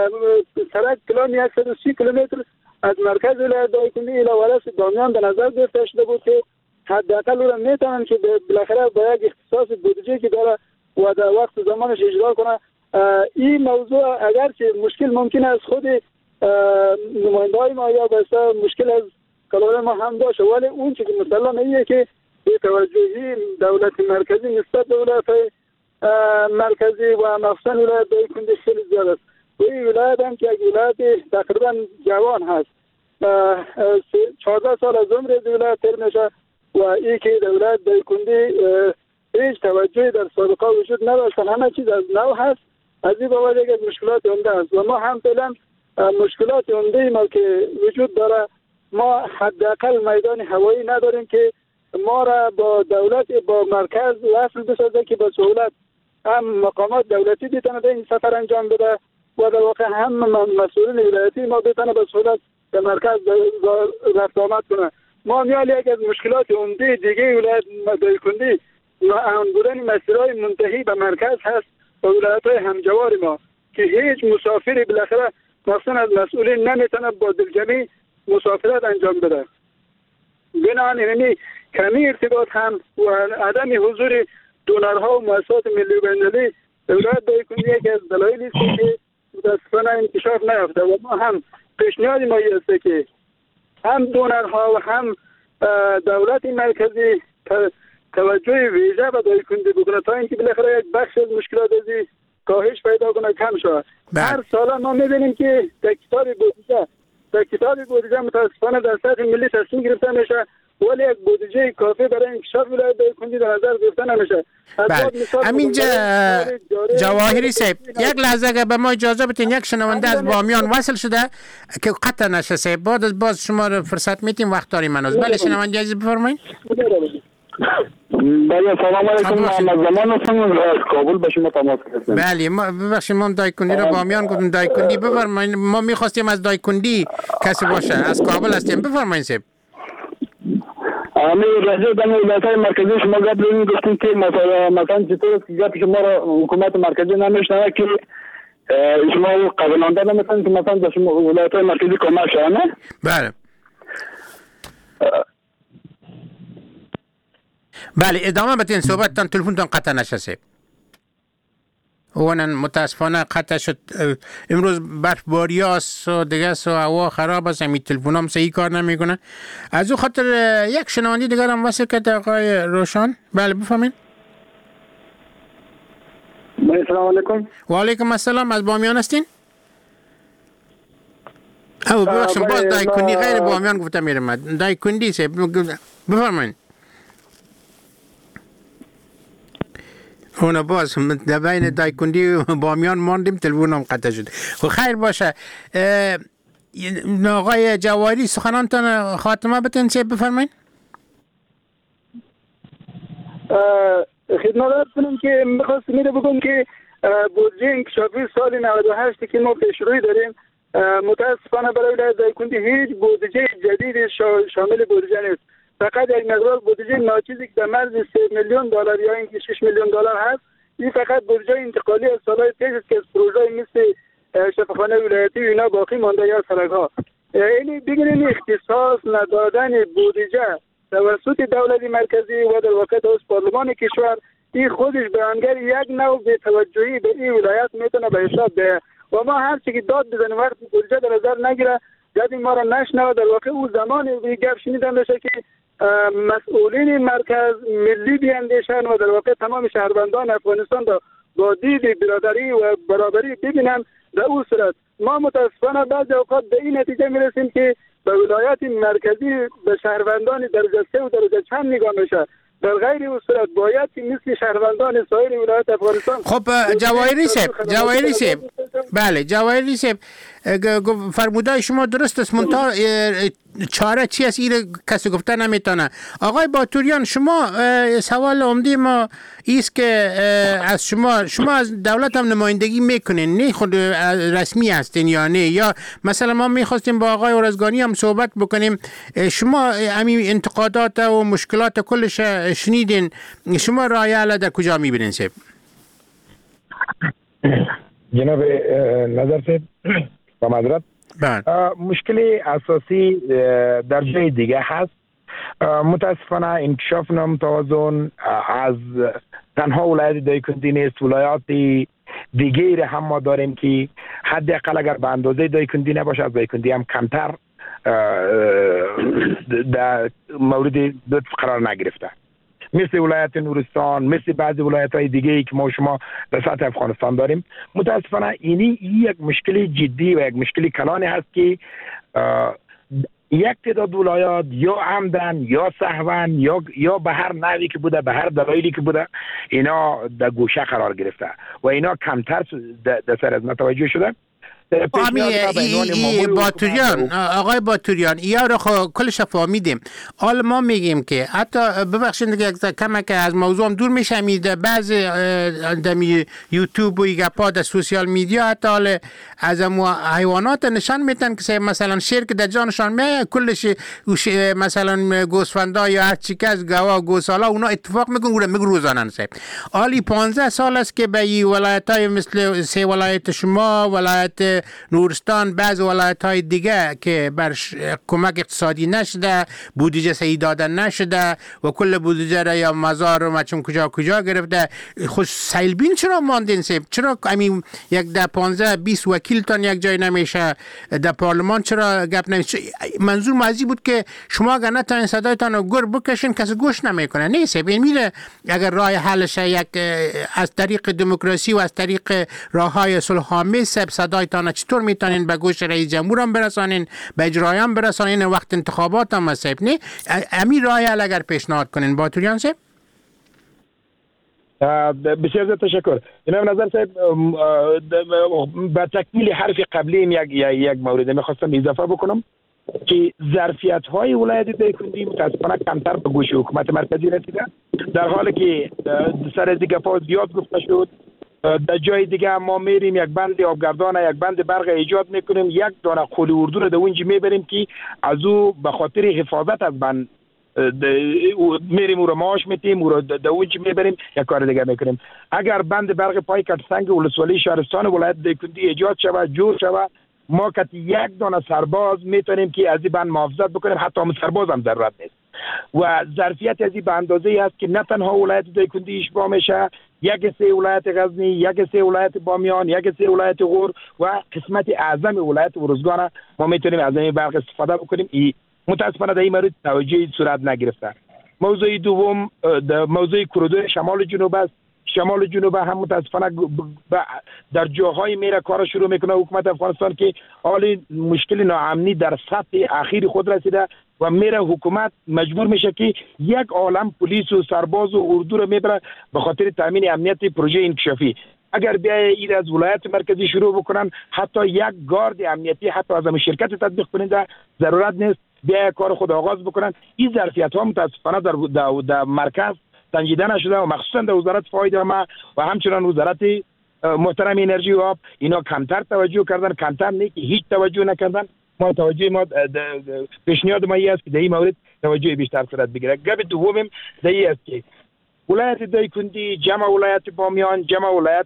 سرک پلان 130 کیلومتر از مرکز ولایت دایکنډي الی ولایت بامیان به نظر گرفته شده بود که حداقل اون میتونن که بالاخره با یک اختصاص بودجه که داره و در وقت زمانش اجرا کنه. این موضوع اگرچه مشکل ممکن است خود نماینده‌های ما یا بسیار مشکل از کلاه ما هم باشه، ولی اون چیزی که مسلم ایه که توجهی دولت مرکزی نسبت به ولایت مرکزی و مخصوصا ولایت دایکنډي خیلی زیاد است. و این ولایت هم که یک ولایت تقریبا جوان هست، 14 سال از عمر ولایت تر میشه و این که ولایت دایکنډي هیچ توجهی در سابقه وجود نداشت، همه چیز از نو هست. از این بابت یک مشکلات عمده است و ما هم فعلا مشکلات عمده ما که وجود داره، ما حداقل میدان هوایی نداریم که ما را با دولت با مرکز وصل بسازه که با سهولت هم مقامات دولتی بتونه به این سفر انجام بده و در واقع هم مسئولین ولایتی ما بتونه به سهولت به مرکز رفت آمد کنه. ما میال یک از مشکلات عمده دیگه ولایت دایکنډي ناامن بودن مسیرهای منتهی به مرکز هست و ولایت‌های همجوار ما که هیچ مسافری بالاخره مثلا از مسئولین نمیتونه با دلجمعی مسافرت انجام بده. بنابراین کمی ارتباط هم و عدم حضور دونرها و مؤسسات ملی و بین‌المللی ولایت دایکنډي یکی از دلایلی است که متاسفانه انکشاف نیافته و ما هم پیشنهاد ما است که هم دونرها و هم دولت مرکزی توجه ویژه به دایکنډي بکنه تا اینکه بالاخره یک بخش از مشکلات ازی کاهش پیدا کنه، کم شود. هر سال ما می‌بینیم که در کتاب بودجه متاسفانه در سطح ملی تصمیم گرفته میشه ولی یک بودجه کافی برای انکشاف ولایت دایکنډي در نظر گرفته نمیشه. همینجا جواهری صاحب یک لحظه اگر به ما اجازه بدین، یک شنونده از بامیان وصل شده که قطع نشه صاحب، بعد از باز شما رو فرصت میتیم، وقت داریم هنوز. بله شنونده عزیز بفرمایید. بله سلام علیکم، محمد زمان هستم از کابل به شما تماس گرفتم. بله ببخشید ما دایکنډي رو بامیان گفتیم، دایکنډي بفرمایید. ما می‌خواستیم از دایکنډي کسی باشه، از کابل هستیم. بفرمایید صاحب. امی راجع به ولایت‌های مرکزی شما گفتین گفتین که مثلا چطور است که گپ شما را حکومت مرکزی نمیشنوه که شما قبولانده نمی‌کنید که مثلا به شما ولایت‌های مرکزی کمک شه، نه؟ بله بله ادامه بدین صحبتتان، تلفنتان قطع نشه صاحب. اونن متاسفانه قطع شد. امروز برفباری است و دیگه است و هوا خراب است، همین تلفن هم صحیح کار نمیکنه. از او خاطر یک شنوندی دیگر هم وصل کرد آقای روشن. بله بفهمین. سلام علیکم. و علیکم السلام، از بامیان هستین؟ او ببخشید باز دایکنډي غیر بامیان گفته میرم، دایکنډي صاحب بفرمایید. اون باز در بین دایکنډي و بامیان ماندیم، تلفنم قطع شد. خب خیر باشه. آقای جواهری سخنانتان خاتمه بتین چه بفرمایید. خدمت کنم که میخواستم میره بگم که بودجه انکشافی سال 98 که ما پیشروی داریم متاسفانه برای ولایت دایکنډي هیچ بودجه جدید شامل بودجه نیست. فقط یک مقدار بودجه ناچیزی که در مرز 3 میلیون دلار یا اینکه 6 میلیون دلار هست، این فقط بودجه انتقالی از سالهای پیش است که از پروژه‌ای مثل شفاخانه ولایتی و اینا باقی مانده یا سرک‌ها. یعنی بگیریم اختصاص ندادن بودجه توسط دولت مرکزی و در واقع توسط پارلمان کشور، این خودش بیانگر یک نوع بی‌توجهی به این ولایت میتونه به حساب بیاید و ما هر چی که داد بزنیم وقتی بودجه در نظر نگیره جدی ما را نشنوه. در واقع او زمان گپ شنیدم بشه که مسئولین مرکز ملی بیاندیشن و در واقع تمام شهروندان افغانستان با دید برادری و برابری ببینن. در اون صورت ما متاسفانه بعضی اوقات به این نتیجه میرسیم که به ولایت مرکزی به شهروندان درجه 3 و درجه چند نگاه میشه. در غیر اون صورت باید که مثل شهروندان سایر ولایت افغانستان. خب جواهری صاحب بله جواهری صاحب فرمودای شما درست است، منتها چاره چی است این کسی گفته نمیتونه. آقای باتوریان شما سوال عمده ما ایست که از شما از دولت هم نمایندگی میکنین، نه خود رسمی هستین یا نه، یا مثلا ما میخواستیم با آقای اورزگانی هم صحبت بکنیم، شما همین انتقادات و مشکلات کلش شنیدین، شما رای اعلی در کجا میبینین صاحب؟ جناب نظر صاحب با معذرت مشکل اساسی در جای دیگه هست. متاسفانه انکشاف نامتوازن از تنها ولایت دایکنډي نیست، ولایات دیگه هم ما داریم که حداقل اگر به اندازه دایکنډي نباشه از دایکنډي هم کمتر در مورد لطف قرار نگرفته، مثل ولایت نورستان، مثل بعضی ولایت‌های دیگه‌ای که ما شما در سطح افغانستان داریم. متاسفانه اینی یک مشکل جدی و یک مشکل کلانی هست که یک تعداد ولایات یا عمدن یا سهوا یا به هر نحوی که بوده، به هر دلایلی که بوده، اینا در گوشه قرار گرفته و اینا کمتر در سر از متوجه شده. باتوریان، آقای باتوریان، یا رو کلش فهمیدیم. حالا ما میگیم که حتی ببخشید که کمک از موضوع هم دور میشم، بعض دمی یوتیوب و گپا در سوشیال میدیا حتی حالا از حیوانات نشان میتن که مثلا شیر که در جانشان میاد کلش مثلا گوسفندا یا هر چی که از گوا گوسالا اونا اتفاق میکنن روزانن صاحب. حالی 15 سال است که به ولایت‌های مثل سه ولایت شما، ولایت نورستان، بعض ولایت‌های دیگه که بر کمک اقتصادی نشده، بودجه صحیح داده نشده و کل بودجه را یا مزار و مچم کجا گرفته. خود سیلبین چرا ماندین صاحب؟ چرا همین یک ده 15-20 وکیل تان یک جای نمیشه در پارلمان؟ چرا گپ نمیشه؟ منظور مازی بود که شما اگر نتونین صدایتان رو گر بکشین کسی گوش نمیکنه. نه صاحب، این میره اگر راه حلش یک از طریق دموکراسی و از طریق راههای صلح‌آمیز صدایتان چطور میتونین به گوش رئیس جمهور هم برسانین، به اجرایی هم برسانین، وقت انتخابات هم صاحب. نه همین راه حل اگر پیشنهاد کنین باتوریان صاحب. بسیار زیاد تشکر. جناب نظر صاحب، به تکمیل حرف قبلی یک مورد میخواستم اضافه بکنم که ظرفیت های ولایت دایکنی متاسفانه کمتر به گوش حکومت مرکزی رسیده، در حالی که سر از دیگه پا زیاد گفته شد. در جای دیگه ما میریم یک بند آبگردان، یک بند برق ایجاد میکنیم، یک دانه قول اردو رو در اونجا میبریم که از او به خاطر حفاظت از بند میریم او رو معاش میتیم، او رو در اونجا میبریم یک کار دیگه میکنیم. اگر بند برق پای کتسنگ ولسوالی شهرستان ولایت دایکنی ایجاد شود، جور شود، ما که یک دانه سرباز میتونیم که از این بند محافظت بکنیم، حتی هم سرباز هم ضرورت نیست. و ظرفیت از این به اندازه‌ای است که نه تنها ولایت دایکنی اشباع میشه، یک سه ولایت غزنی، یک سه ولایت بامیان، یک سه ولایت غور و قسمت اعظم ولایت ارزگان ما میتونیم از این برق استفاده بکنیم. متاسفانه در این مورد توجه صورت نگرفته. موضوع دوم موضوع کوریدور شمال جنوب است. شمال جنوب هم متاسفانه در جاهای میره کار شروع میکنه حکومت افغانستان که حال مشکل ناامنی در سطح اخیر خود رسیده و میره حکومت مجبور میشه که یک عالم پلیس و سرباز و اردو رو میبره به خاطر تامین امنیت پروژه انکشافی. اگر بیای این از ولایت مرکزی شروع بکنن، حتی یک گارد امنیتی حتی از شرکت تطبیق کننده ضرورت نیست، بیای کار خود آغاز بکنن. این ظرفیت ها متاسفانه در مرکز سنجیده نشده و مخصوصا در وزارت فاید و همچنان وزارت محترم انرژی و آب اینا کمتر توجه کردن، کمتر نه که هیچ توجه نکردن. ما توجه ما پیشنهاد ما است که در این مورد توجه بیشتر صورت بگیره. گپ دومم در است که ولایت دایکنی جمع ولایت بامیان، جمع ولایت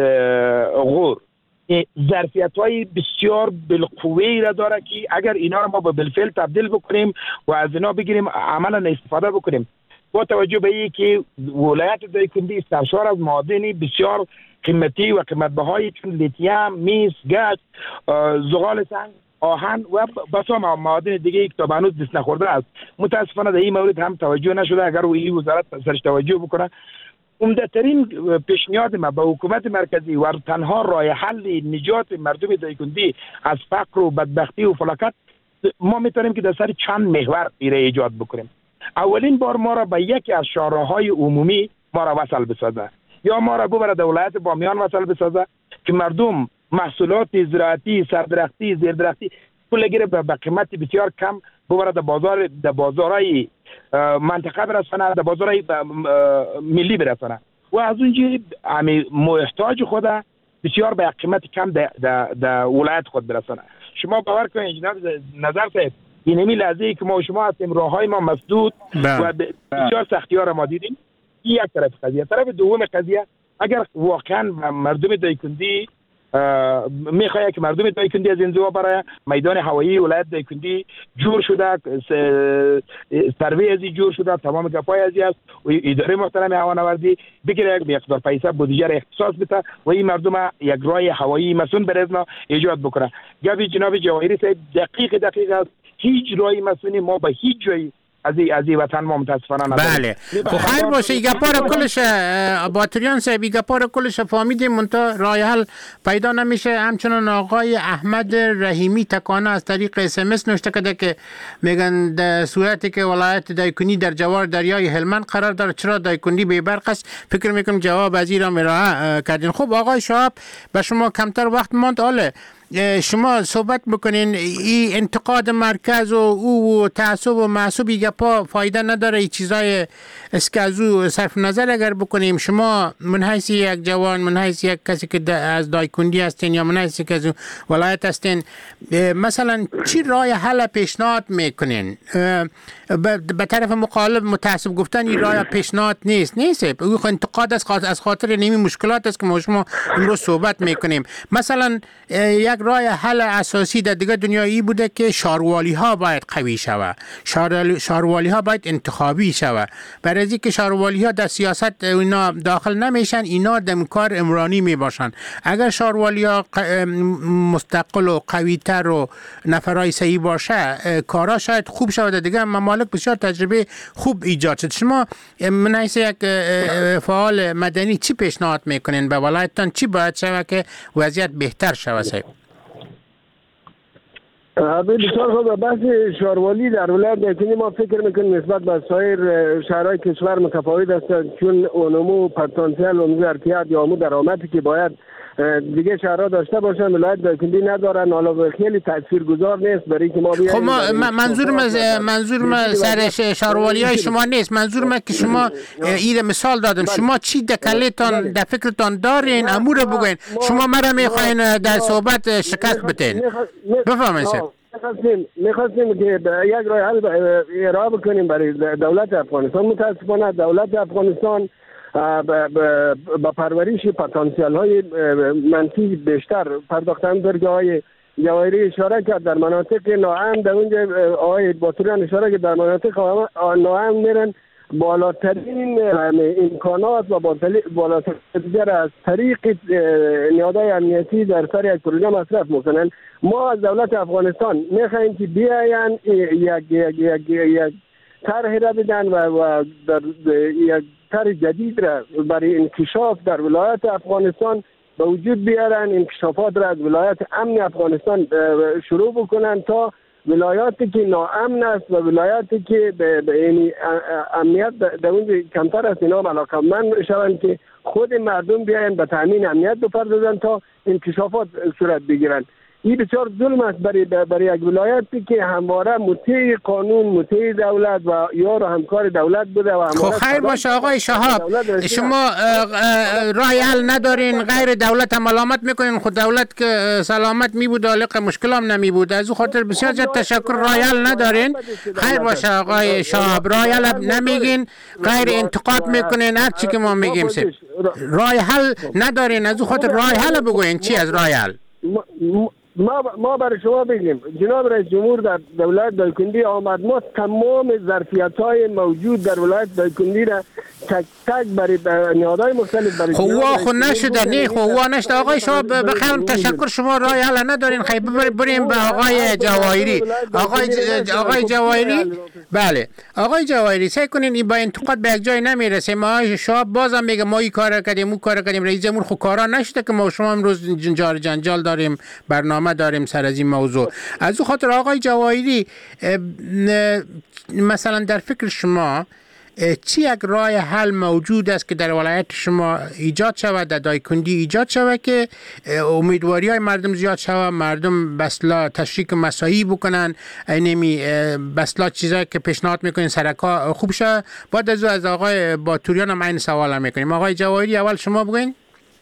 غور ظرفیت‌های بسیار بالقوه‌ای را داره که اگر اینا را ما به بالفعل تبدیل بکنیم و از اینا بگیریم عملا استفاده بکنیم، با توجه به اینکه که ولایت دایکنی سرشار از معادن بسیار قیمتی و قیمت بهای چون لیتیم، میس، گچ، زغال سنگ، آهن و بسا معادن دیگه که تا هنوز دست نخورده است. متاسفانه در این مورد هم توجه نشده. اگر این وزارت سرش توجه بکنه، عمده‌ترین پیشنهاد ما به حکومت مرکزی و تنها راه حل نجات مردم دایکنی از فقر و بدبختی و فلاکت، ما میتونیم که در سر چند محور ایجاد بکنیم. اولین بار ما را به یکی از شاهراهای عمومی ما را وصل بسازه، یا ما را ببره در ولایت بامیان وصل بسازه که مردم محصولات زراعتی، سردرختی، زیردرختی کلگیره به قیمت بسیار کم ببره در بازارهای منطقه برسانه، در بازارهای ملی برسانه و از اونجا محتاج خود بسیار به قیمت کم در ولایت خود برسانه. شما باور کنید جناب نظر صاحب، این همی لحظه‌ای که ما شما هستیم راههای ما مسدود و بسیار سختی‌ها را ما دیدیم. این یک طرف قضیه. طرف دوم قضیه، اگر واقعا مردم دایکنی میخواد که مردم دایکنی از انزوا برای میدان هوایی ولایت دایکنی جور شده، سروی ازی جور شده، تمام گپای ازی است و اداره محترم هوانوردی بگیره یک مقدار پیسه بودجه را اختصاص بده و این مردم یک راه هوایی مسون برزنا ایجاد بکنه. گفت جناب جواهری صاحب دقیق است. هیچ راهی مسونی ما به هیچ جایی از این وطن ما متاسفانه نداریم. بله خیر باشه. این گپا رو کلش باتوریان صاحب این گپا رو کلش فهمیدیم، منتها راه حل پیدا نمیشه. همچنان آقای احمد رحیمی تکانه از طریق SMS نوشته کرده که میگن در صورتی که ولایت دایکنی در جوار دریای هلمند قرار داره چرا دایکنی بی برق است؟ فکر میکنم جواب از این را ارائه کردین. خب آقای شهاب، به شما کمتر وقت ماند. حالا شما صحبت بکنین این انتقاد مرکز و او و تعصب و معصوبی گپا فایده نداره. این چیزای است که از او صرف نظر اگر بکنیم، شما من حیث یک جوان، من حیث یک کسی که از دایکندی هستین یا من حیث که از ولایت هستین، مثلا چی راه حل پیشنهاد میکنین؟ به طرف مقابل متعصب گفتن این راه پیشنهاد نیست. او انتقاد از خاطر نیمی مشکلات است که ما شما امروز صحبت میکنیم. مثلا یک راه حل اساسی در دیگه دنیایی بوده که شاروالی ها باید قوی شود، شاروالی ها باید انتخابی شود. برای از اینکه شاروالی ها در سیاست اینا داخل نمیشن، اینا در کار عمرانی میباشن. اگر شاروالی ها مستقل و قوی تر و نفرای صحیح باشه، کارا شاید خوب شود. دیگه ممالک بسیار تجربه خوب ایجاد شد. شما من حیث یک فعال مدنی چی پیشنهاد میکنین به ولایتتان؟ چی باید شود که وضعیت بهتر شود؟ صاحب بسیار خوب. بحث شاروالی در ولایت دایکنی ما فکر میکنیم نسبت به سایر شهرهای کشور متفاوت است، چون اونمو پتانسیل و ظرفیت یا امو درآمدی که باید دیگه شهرها داشته باشن ولایت دایکنی ندارن. حالا خیلی تاثیرگذار نیست برای که ما بیایم. خب منظورم سر شاروالی های شما نیست. منظورم که شما این مثال دادم. شما چی دکلیتان در فکرتان دارین امور بگوین. شما مرا میخواین در صحبت شکست بتین. بفهمید. میخواستیم که یک راه حل ارائه بکنیم برای دولت افغانستان. متاسفانه دولت افغانستان با پرورش پتانسیل های منفی بیشتر پرداختن. درگاه های جواهری اشاره کرد در مناطق ناامن، در اونجا آقای باتوریان اشاره کرد در مناطق ناامن میرن بالاترین امکانات و بالاترین از طریق نیازهای امنیتی در سر یک پروژه مصرف میکنن. ما از دولت افغانستان میخوایم که بیاین یک طرح را بدن و در یک طرح جدید را برای انکشاف در ولایت افغانستان به وجود بیارن. انکشافات را از ولایت امن افغانستان شروع بکنن تا ولایاتی که ناامن است و ولایاتی که به امنیت در اونجا کمتر است اینا علاقه‌مند شوند که خود مردم بیاین به تامین امنیت بپردازن تا انکشافات صورت بگیرن. این بسیار ظلم است برای یک ولایتی که همواره مطیع قانون، مطیع دولت و یار و همکار دولت بوده. و خب خیر باشه آقای شهاب، شما راه حل ندارین، غیر دولت هم علامت میکنین. خود دولت که سلامت می بود علاق مشکل هم نمی بود. از او خاطر بسیار زیاد تشکر. راه حل ندارین. خیر باشه آقای شهاب، راه حل نمیگین، غیر انتقاد میکنین هر چی که ما میگیم. راه حل ندارین، از او خاطر راه حل بگوین. چی از راه حل؟ ما برای شما بگیم جناب رئیس جمهور در ولایت دایکنی آمد. ما تمام ظرفیت‌های موجود در ولایت دایکنی را تک تک برای نیازهای مختلف برای خب نشده. نه خب نشده. آقای شما بخیرم تشکر. شما راه حل ندارین. خیلی بریم به آقای جواهری. آقای جواهری، بله آقای جواهری، سعی کنین این با انتقاد به یک جای نمیرسه. ما شما بازم میگه ما این کار کردیم اون کار کردیم. رئیس جمهور خب کارا نشده که ما شما امروز جنجال داریم، برنامه داریم سر از این موضوع. از او خاطر آقای جواهری، مثلا در فکر شما چی یک راه حل موجود است که در ولایت شما ایجاد شود، در دایکندی ایجاد شود که امیدواری های مردم زیاد شود، مردم بسلا تشریک مساعی بکنن، اینمی بسلا چیزایی که پیشنهاد میکنین سرکا خوب شود؟ بعد از آقای باتوریان هم این سوال میکنیم. آقای جواهری اول شما بگوین.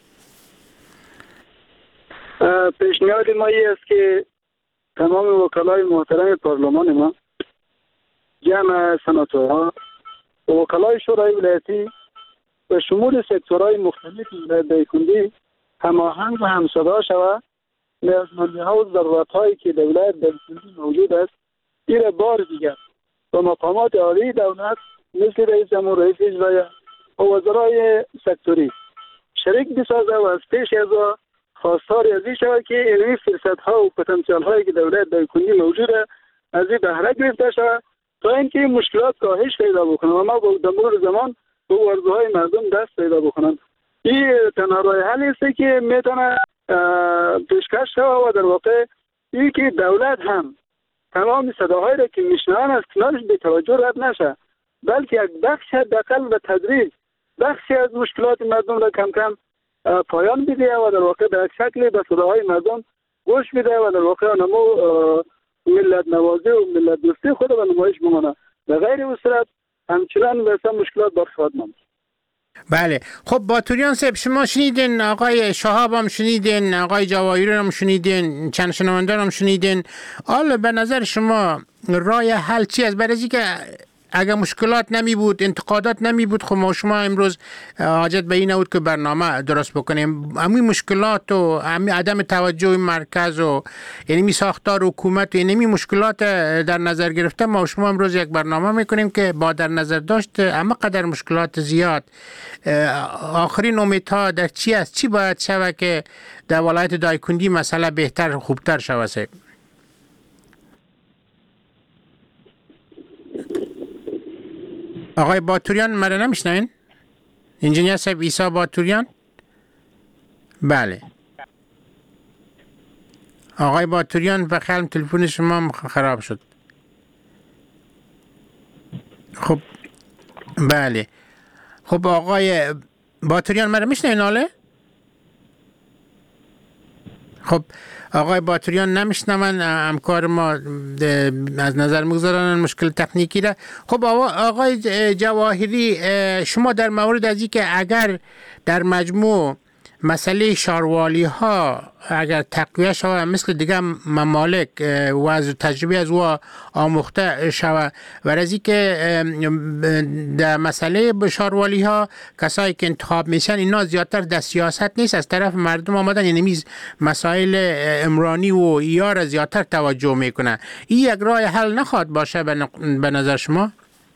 پیشنهاد ما این است که تمام وکلای محترم پارلمان ما، جمع سناتورها و وکلای شورای ولایتی و شمول سکتورهای مختلف ولایت دایکنی هماهنگ و همصدا شود. نیازمندی‌ها و ضرورت‌هایی که در ولایت دایکنی موجود است این بار دیگر و مقامات عالی دولت مثل رئیس جمهور، رئیس اجرایی و وزرای سکتوری شریک بسازه و از پیش از خواستار از این شود که علمی فرصت‌ها و پتانسیل‌هایی که در ولایت دایکنی موجوده از این بهره گرفته شود تا اینکه مشکلات کاهش پیدا بکنه و ما در مرور زمان به ارزوهای مردم دست پیدا بکنن. این تنها راه حل است که میتونه پیشکش شود و در واقع این که دولت هم تمام صداهایی را که میشنوند از کنارش به توجه رد نشه، بلکه یک بخش حداقل و تدریج بخشی از مشکلات مردم را کم کم پایان بده و در واقع به شکل به صداهای مردم گوش میده و در واقع نمو ملت نوازی و ملت دوستی خود به نمایش بمانه. به غیر این صورت همچنان مثلا مشکلات باقی خواهد ماند. بله. خب باتوریان صاحب شما شنیدین، آقای شهاب هم شنیدین، آقای جواهری هم شنیدین، چند شنونده هم شنیدین. حالا به نظر شما راه حل چی است؟ برای اینکه اگر مشکلات نمی بود، انتقادات نمی بود، خب ما شما امروز حاجت به این نبود که برنامه درست بکنیم. همین مشکلات و همین عدم توجه مرکز و یعنی می ساختار حکومت و یعنی مشکلات در نظر گرفته ما شما امروز یک برنامه میکنیم که با در نظر داشت اما قدر مشکلات زیاد آخرین امیدها در چی است؟ چی باید شود که در ولایت دایکنډي مسئله بهتر خوبتر شود؟ آقای باتوریان مرا نمیشنین؟ انجینیر صاحب عیسی باتوریان؟ بله. آقای باتوریان بخیرم تلفن شما خراب شد. خب بله. خب آقای باتوریان مرا میشنین حاله؟ خب آقای باتوریان نمیشنون، همکار ما از نظر میگذارن مشکل تکنیکی را. خب آقای جواهری شما در مورد از این که اگر در مجموع مسئله شاروالی ها اگر تقویه شود مثل دیگه ممالک و از تجربه از او آموخته شود و از این که در مسئله شاروالی ها کسایی که انتخاب میشن اینا زیادتر در سیاست نیست، از طرف مردم آمدن، یعنی مسائل عمرانی و یار زیادتر توجه میکنن. این یک راه حل نخواهد باشه به نظر شما؟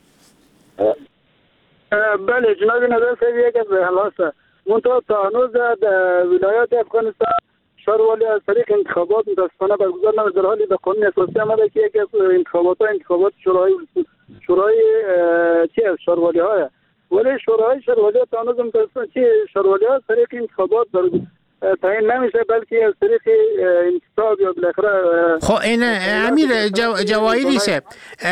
بله جناب نظر صاحب یک از حل منطقه تا هنوز در ولایات افغانستان شاروالی از طریق انتخابات متاسفانه برگزار نمیشه، در حالی به قانون اساسی آمده که یکی از انتخابات شورای شاروالی های، ولی شاروالی ها تا هنوز متاسفانه شاروالی ها از طریق انتخابات تعیین نمیشه بلکه از طریق انتصاب یا بالاخره. خب این امیر جواهری صاحب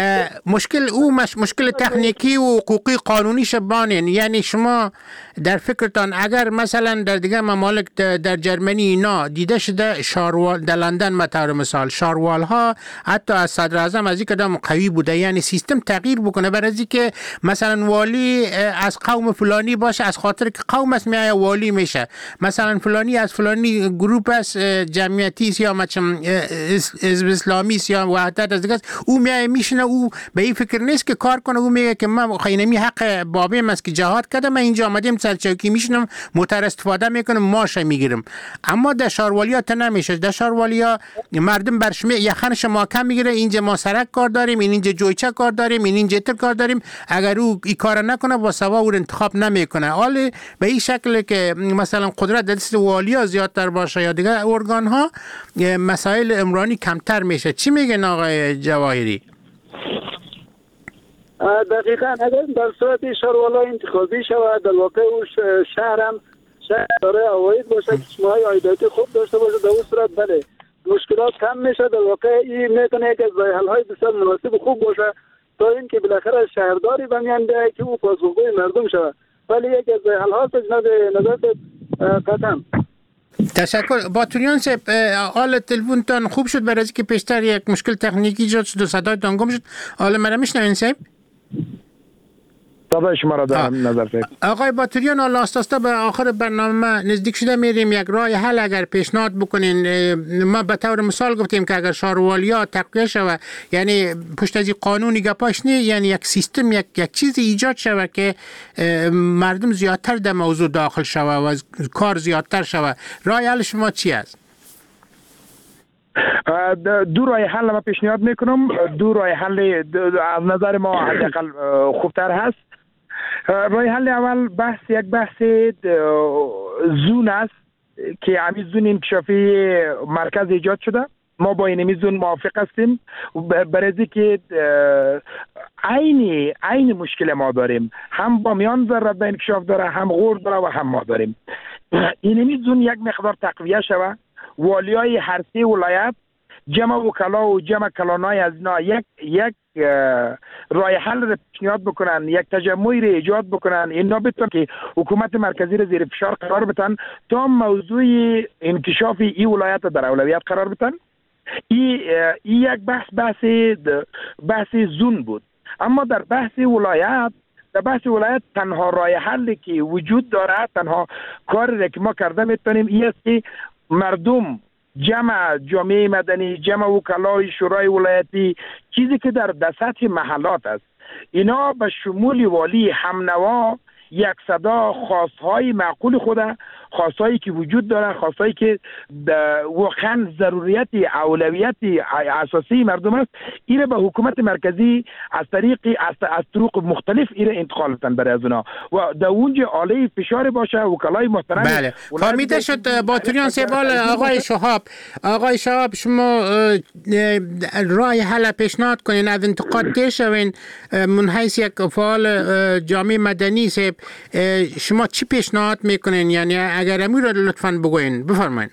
مشکل تکنیکی و حقوقی قانونی شبانین، یعنی شما در فکرتان اگر مثلا در دیگه ممالک در جرمنی اینا دیده شده شاروال در لندن مثلا مثال شاروال ها حتی از صدر اعظم از این قدم قوی بوده، یعنی سیستم تغییر بکنه برای اینکه مثلا والی از قوم فلانی باشه از خاطر که قوم است میای والی میشه، مثلا فلانی از فلانی گروپ است جمعیتی یا مثلا حزب اسلامی یا وحدت از دیگه او میای میشنه، او به این فکر نیست که کار کنه، او میگه که من خینمی حق بابیم است که جهاد کردم، من اینجا آمدیم سرچوکی میشنم موتر استفاده میکنم ماشه میگیرم. اما در شاروالی‌ها ته نمیشه، در شاروالی‌ها مردم برشمه یخنش ما کم میگیره، اینجا ما سرک کار داریم، اینجا جویچه کار داریم، اینجا تر کار داریم، اگر او این کار نکنه با سوا او انتخاب نمیکنه. حالا به این شکل که مثلا قدرت دست والیا زیادتر باشه یا دیگه ارگان ها مسائل عمرانی کمتر میشه. چی میگن آقای جواهری؟ دقیقاً اگر در صورت شاروالا انتخابی شود در واقع اون شهر داره عواید باشه که شماهای عایداتی خوب داشته باشه، در اون صورت بله مشکلات کم میشه. در واقع این میتونه یک از راه حل‌های بسیار مناسب خوب باشه تا اینکه بالاخره شهرداری بمیانده که او پاسخگوی مردم شود. ولی یک از راه حل‌ها جناب نظر قدم. تشکر. باتوریان صاحب حال تلفنتان خوب شد برای اینکه پیشتر یک مشکل تکنیکی ایجاد شد و صدایتان گم شد. حالا مرا میشنوین صاحب؟ صدای شما را دارم نظر صاحب. آقای باتوریان حالا آستاستا به آخر برنامه نزدیک شده میریم، یک راه حل اگر پیشنهاد بکنین. ما به طور مثال گفتیم که اگر شاروالیا تقویه شود یعنی پشت از این قانونی گپاش نی، یعنی یک سیستم یک چیزی ایجاد شود که مردم زیادتر در موضوع داخل شود و کار زیادتر شود. راه حل شما چی است؟ دو راه حل ما پیشنهاد میکنم. دو راه حل از نظر ما حداقل خوبتر هست. راه حل اول یک بحث زون است که همین زون انکشافی مرکز ایجاد شده. ما با این زون موافق هستیم برای که عین مشکل ما داریم، هم با میان ذره انکشاف داره، هم غور داره و هم ما داریم. این زون یک مقدار تقویه شود، والیای هر سه ولایت جمع وکلا و جمع کلانای از اینا یک راه حل را پیشنهاد بکنن، یک تجمعی را ایجاد بکنن، اینا بتونن که حکومت مرکزی را زیر فشار قرار بدن تا موضوع انکشاف این ولایت در اولویت قرار بدن. این یک بحث زون بود. اما در بحث ولایت تنها راه حلی که وجود داره، تنها کاری را که ما کرده میتونیم این است که مردم، جامعه مدنی، جمع وکلای شورای ولایتی، چیزی که در سطح محلات است، اینا به شمول والی همنوا یک صدا خواستهای معقول خوده، خواستهایی که وجود داره، خواستهایی که واقعا ضروریت اولویت اساسی مردم است، این به حکومت مرکزی از طرق مختلف این انتقال بدن برای از اونا و در اونجا آله فشار باشه. وکلای محترم بله فهمیده شد. باتوریان سیبال آقای شهاب شما راه حل پیشنهاد کنین، از انتقاد شوین من حیث یک فعال جامعه مدنی سیب، شما چی پیشنهاد میکنین؟ یعنی اگر امیر رو لطفاً بگوین، بفرمایید.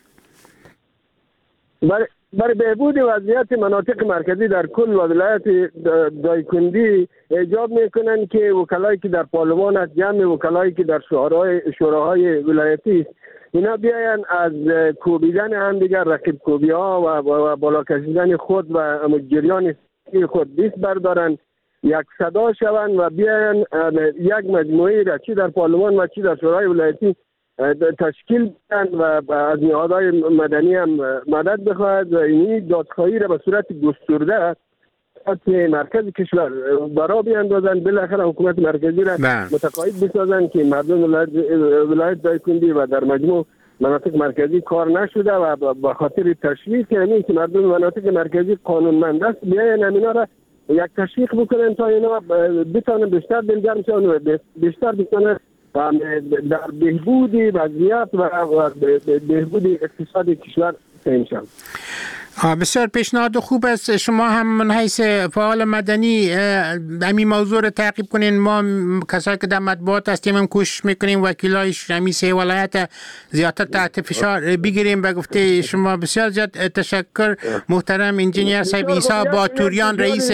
برای بهبود وضعیت مناطق مرکزی در کل ولایت دایکندی ایجاب میکنن که وکلایی که در پارلمان است، جمع وکلایی که در شوراهای ولایتی است، اینا بیاین از کوبیدن هم دیگر، رقیب کوبی ها و بالا کشیدن خود و جریان خود بیست بردارن، یک صدا شوند و بیاین یک مجموعه را چی در پارلمان و چی در شورای ولایتی تشکیل بدن و از نهادهای مدنی هم مدد بخواهد و این دادخواهی را به صورت گسترده مرکز کشور برا بیاندازن، بالاخره حکومت مرکزی را متقاعد بسازن که مردم ولایت دایکندی و در مجموع مناطق مرکزی کار نشده و به خاطر تشویق یعنی که مردم مناطق مرکزی قانونمند است، بیاین همینا را یک تشویق بکنن تا اینا بتونن بیشتر دلگرم شون و بیشتر بتونن در بهبود وضعیت و بهبود اقتصاد کشور سهم شوند. بسیار پیشنهاد خوب است. شما هم من حیث فعال مدنی همین موضوع رو تعقیب کنین. ما کسایی که در مطبوعات هستیم هم کوشش میکنیم وکیلای همین سه ولایت زیادتر تحت فشار بگیریم. به گفته شما بسیار زیاد تشکر محترم انجینیر صاحب عیسی باتوریان رئیس.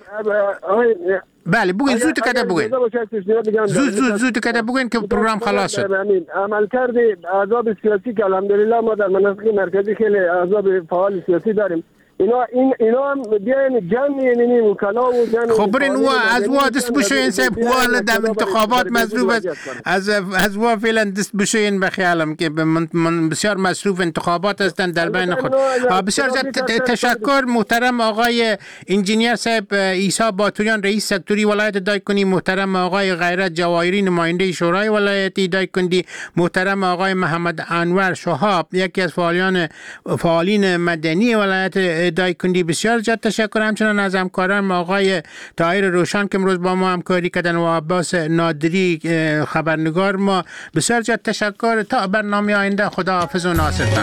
بله بگوین زود کده بگوین زود کده بگوین که پروگرام خلاص شد. عملکرد احزاب سیاسی که الحمدلله ما در مناطق مرکزی خیلی احزاب فعال سیاسی داریم، اینا هم بیاین جمع یعنی وکلا و جمع. خب برین او از وا دست بشوین صاحب، هو در انتخابات مصروف است، از وا فعلا دست بشوین. بخیالم که من بسیار مصروف انتخابات هستند در بین خود. بسیار تشکر محترم آقای انجینیر صاحب عیسی باتوریان رئیس سکتوری ولایت دایکنی، محترم آقای غیرت جواهری نماینده شورای ولایتی دایکنی، محترم آقای محمد انور شهاب یکی از فعالین مدنی ولایت دایکندی. بسیار زیاد تشکر همچنان از همکاران آقای طاهر روشن که امروز با ما همکاری کردن و عباس نادری خبرنگار ما. بسیار زیاد تشکر. تا برنامه آینده خدا حافظ و ناصرتان.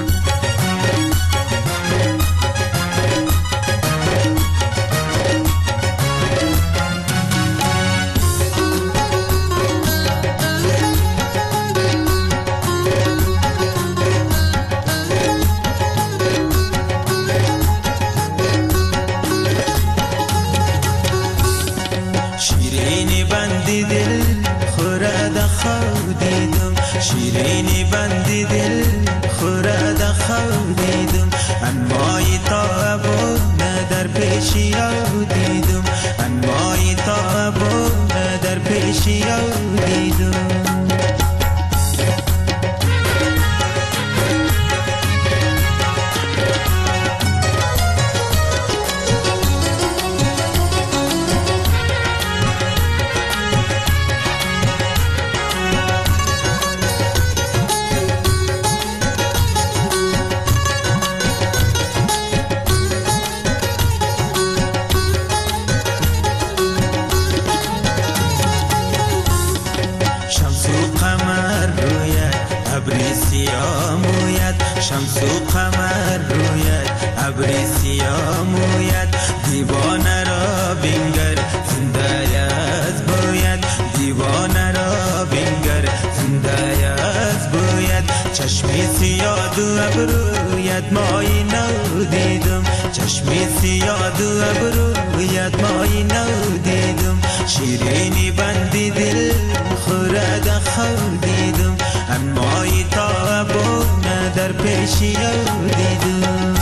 شیرینی بندی دل خورد خودیدم، انمای تابو در پیشی دیدم، انمای تابو در پیشی دیدم. شمس و قمر رویت ابری سیاه مویت، دیوانه را بینگر زنده از باید، دیوانه را بینگر زنده از باید، چشمی سیاه و ابرویت رویت مایی نو دیدم چشمی سیاد و ابرویت مایی نو دیدم شیرینی بندی دل خورد خور دیدم امایی تا ابونه در پیشی او دیدم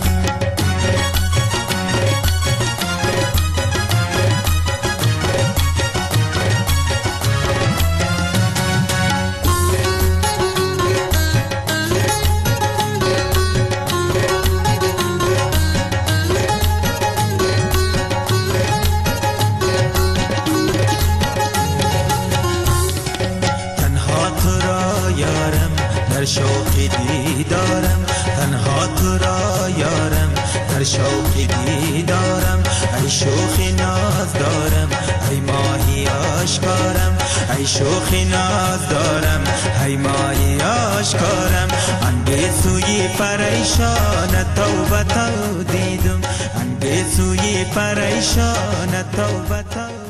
در شوقی دیدارم تنها تو را یارم در شوقی دیدارم ای شوخی ناز دارم ای ماهی آشکارم ای شوخی ناز دارم ای ماهی آشکارم انگه سوی پریشان توبه تو دیدم انگه سوی پریشان توبه تو